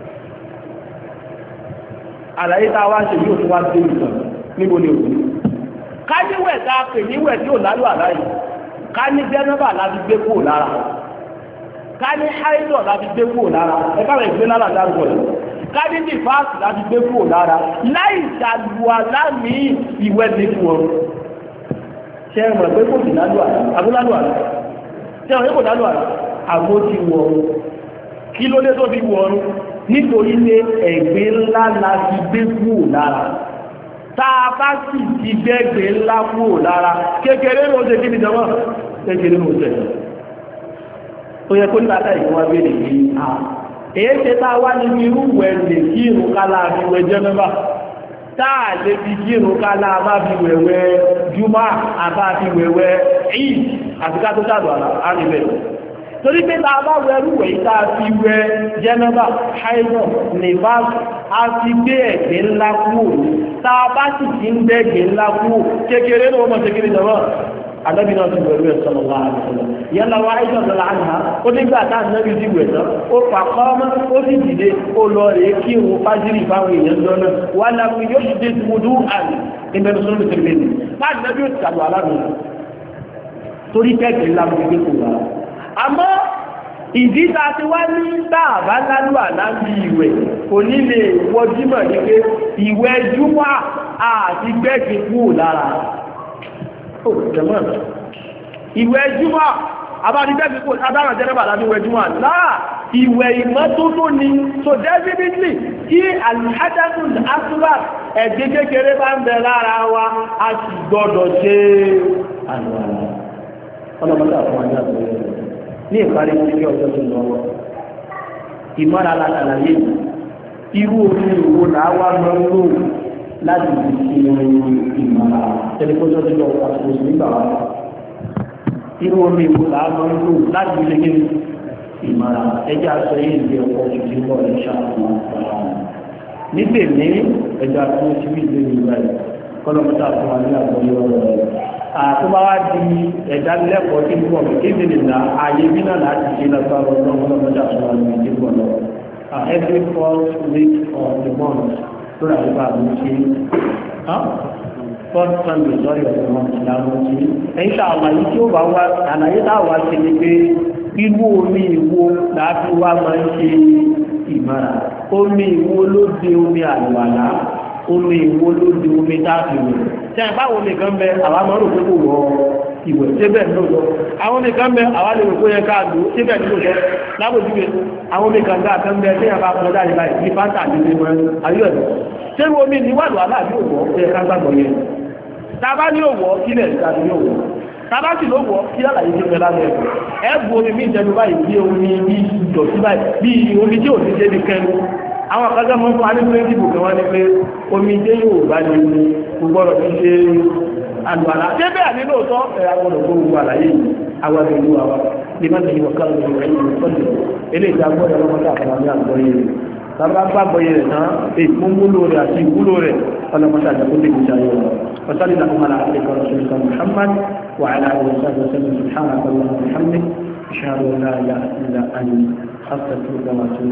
àlàyé tá a wá ṣe yóò tún wá dé ìtàn níbo ni òkú ká níwẹ̀ tá a pè níwẹ̀ tí ò lálù àláyé ká ní jẹ́nẹ́bà láti gbé kúrò lára ká ní haidọ̀ láti gbé kúrò lára ẹ̀ká rẹ̀ gbé lára dárúkọ rẹ̀ ká ní nífàásì láti gbé kúrò lára láì ṣàlùwà láàmì ìwẹ̀ ní fún ọ ṣe ẹ̀rọ pé kò sí lálùwà àbúlálùwà ṣe ẹ̀rọ pé kò lálùwà àgbo ti wọ̀ ọ́ kí ló dé tó fi wọ̀ ọ́ nítorí pé ẹ̀gbẹ́ ńlá láti gbé kúrò lára tá a bá sì ti gbẹ́gbẹ́ ńlá kúrò lára kékeré ló ṣe kí ni jọmọ́ kékeré ló ṣe tó yẹ kó ní bàtà ìwọ́n abẹ́rẹ́ yìí à èyí ṣe tá a wá níbi irú wẹ̀ lè kí irun kálá fi wẹ̀ jẹ́nẹ́bà tá a lè fi kí irun kálá bá fi wẹ̀wẹ̀ júmọ́ àbá fi wẹ̀wẹ̀ ẹ̀yìn àti ká tó sàdọ̀ àrìbẹ̀ torí pé tá a bá wẹ̀ rúwẹ̀ yìí tá a fi wẹ̀ jẹ́nẹ́bà haidọ̀ nìbás a ti gbé ẹ̀gbẹ́ ńlá kúrò tá a bá sì ti ń gbẹ́gbẹ́ ńlá kúrò kékeré ní wọ́n mọ̀ kékeré jọmọ́ Ànábì náà ti wẹ̀rú ẹ̀ sallallahu alaihi wasallam yálà wá Àìṣà lọ́la àná ó nígbà tá Ànábì ti wẹ̀ tán ó pàkọ́ ọmọ ó sì dìde ó lọ rèé kí òun fájírì fáwọn èèyàn lọ́nà wà láwọn yóò ṣe dúdú àmì ìbẹ̀rù sọ́nù tẹ̀lé ní láti Ànábì ó ti sàlù aláàbò torí kẹ́kẹ́ láwọn gbígbé kò wá. àmọ́ ìdí tá a ti wá ní táàbá lálù àlábì ìwẹ̀ kò ní lè wọjímọ̀ ní pé ìwẹ̀ júmọ́ àti gbẹ́gbẹ́ kúrò lára ìwẹ̀ júmọ́ àbádìgbẹ́bí kò adára jẹ́rẹ́bà láti ìwẹ̀ júmọ́ láà ìwẹ̀ ìmọ́tótó ni so definitely kí alhadathul asghar ẹ̀gbẹ́ kékeré bá ń bẹ lára wa a sì gbọ́dọ̀ ṣe àlùwàlá ọlọ́mọdé àwọn àjọ àtúnyẹ̀ ní ìparí ní ọjọ́ tó lọ́wọ́ ìmọ́ra látàlàyé irú orí ìwò làwọn máa ń lò láti fi ṣe ìmọ̀ra tẹlifóṣọ́ tí lọ wà tó sí nígbà wá irú omi ìwò làwọn ń lò láti fi ṣe ìmọ̀ra ẹjẹ́ aṣọ yìí ń di ọkọ̀ tuntun bọ̀ ní ṣàkóso níbẹ̀ ní ẹjọ́ àti oṣù bí ìlú ìlú rẹ̀ kọ́lọ́mọ́tà fún wa ní àgbọ̀yọ̀ rẹ̀ àtúbá wá di ẹ̀dá lẹ́kọ̀ọ́ tí ń bọ̀ kéde lè na ààyè bí náà láti ṣe lọ́sọ̀rọ̀ ọlọ́run kọ́lọ́mọ́tà fún wa ní ìdíbọ̀ lọ every fourth week of the month tó rà nípa àwọn ṣe first sunday sorry of the month làwọn ṣe ẹ̀yìn tá àwọn àyè tí ó bá wá àlàyé táwa ṣe ni pé irú omi ìwo láti wá máa ń ṣe ìmọ̀ra omi ìwo ló de omi àlùwàlá omi ìwo ló de omi dáàbì wò ṣe àìpá àwọn omi kan bẹ àwa máa ń rò pé kò wọ ìwẹ̀ síbẹ̀ lóòótọ́ àwọn omi kan bẹ àwa lè rò pé yẹ ká lò síbẹ̀ lóòótọ́ lábòjúwe àwọn omi kan gbà kan bẹ tí yàrá kan jáde báyìí ní fanta àti ìwé wọn ayé ẹ̀ ṣé omi ní wàlú aláàbí òwò ẹ̀ ká gbàgbọ́ yẹn tábà ní òwò kílẹ̀ ìtàbí ní òwò tábà sì ló wọ kí àlàyé tó fẹ́ lábẹ́ ẹ̀ bu omi mí ìjẹnu báyìí bí omi bí ìdọ̀tí báyìí bí omi tí ò ní débi kẹnu àwọn àkájọ́ mọ́ fún alẹ́ pé dìbò kan wá ní pé omi jẹ́ yóò bá ní gbogbo ọ̀rọ̀ tí ṣe àlùbàlá ṣé bẹ́ẹ̀ ní lóòótọ́ ẹ̀yà gbọ́dọ̀ tó gbogbo àlàyé àwọn ìlú àwọn ní má tẹ̀lé wọ̀ká lórí ẹ̀yìn ìfọ́lẹ̀ eléyìí tí a gbọ́dọ̀ lọ́mọdé àkàrà ní àgbọ́yé rẹ̀ tàbí gbàgbọ́yé rẹ̀ tán èkó múlò rẹ̀ àti ìwúlò rẹ̀ ọlọ́mọdé àjẹkó lè gbèsè ayé rẹ̀ وصلى اللهم على عبدك ورسولك محمد وعلى اله وصحبه وسلم سبحانك اللهم وبحمدك اشهد ان لا اله الا انت استغفرك واتوب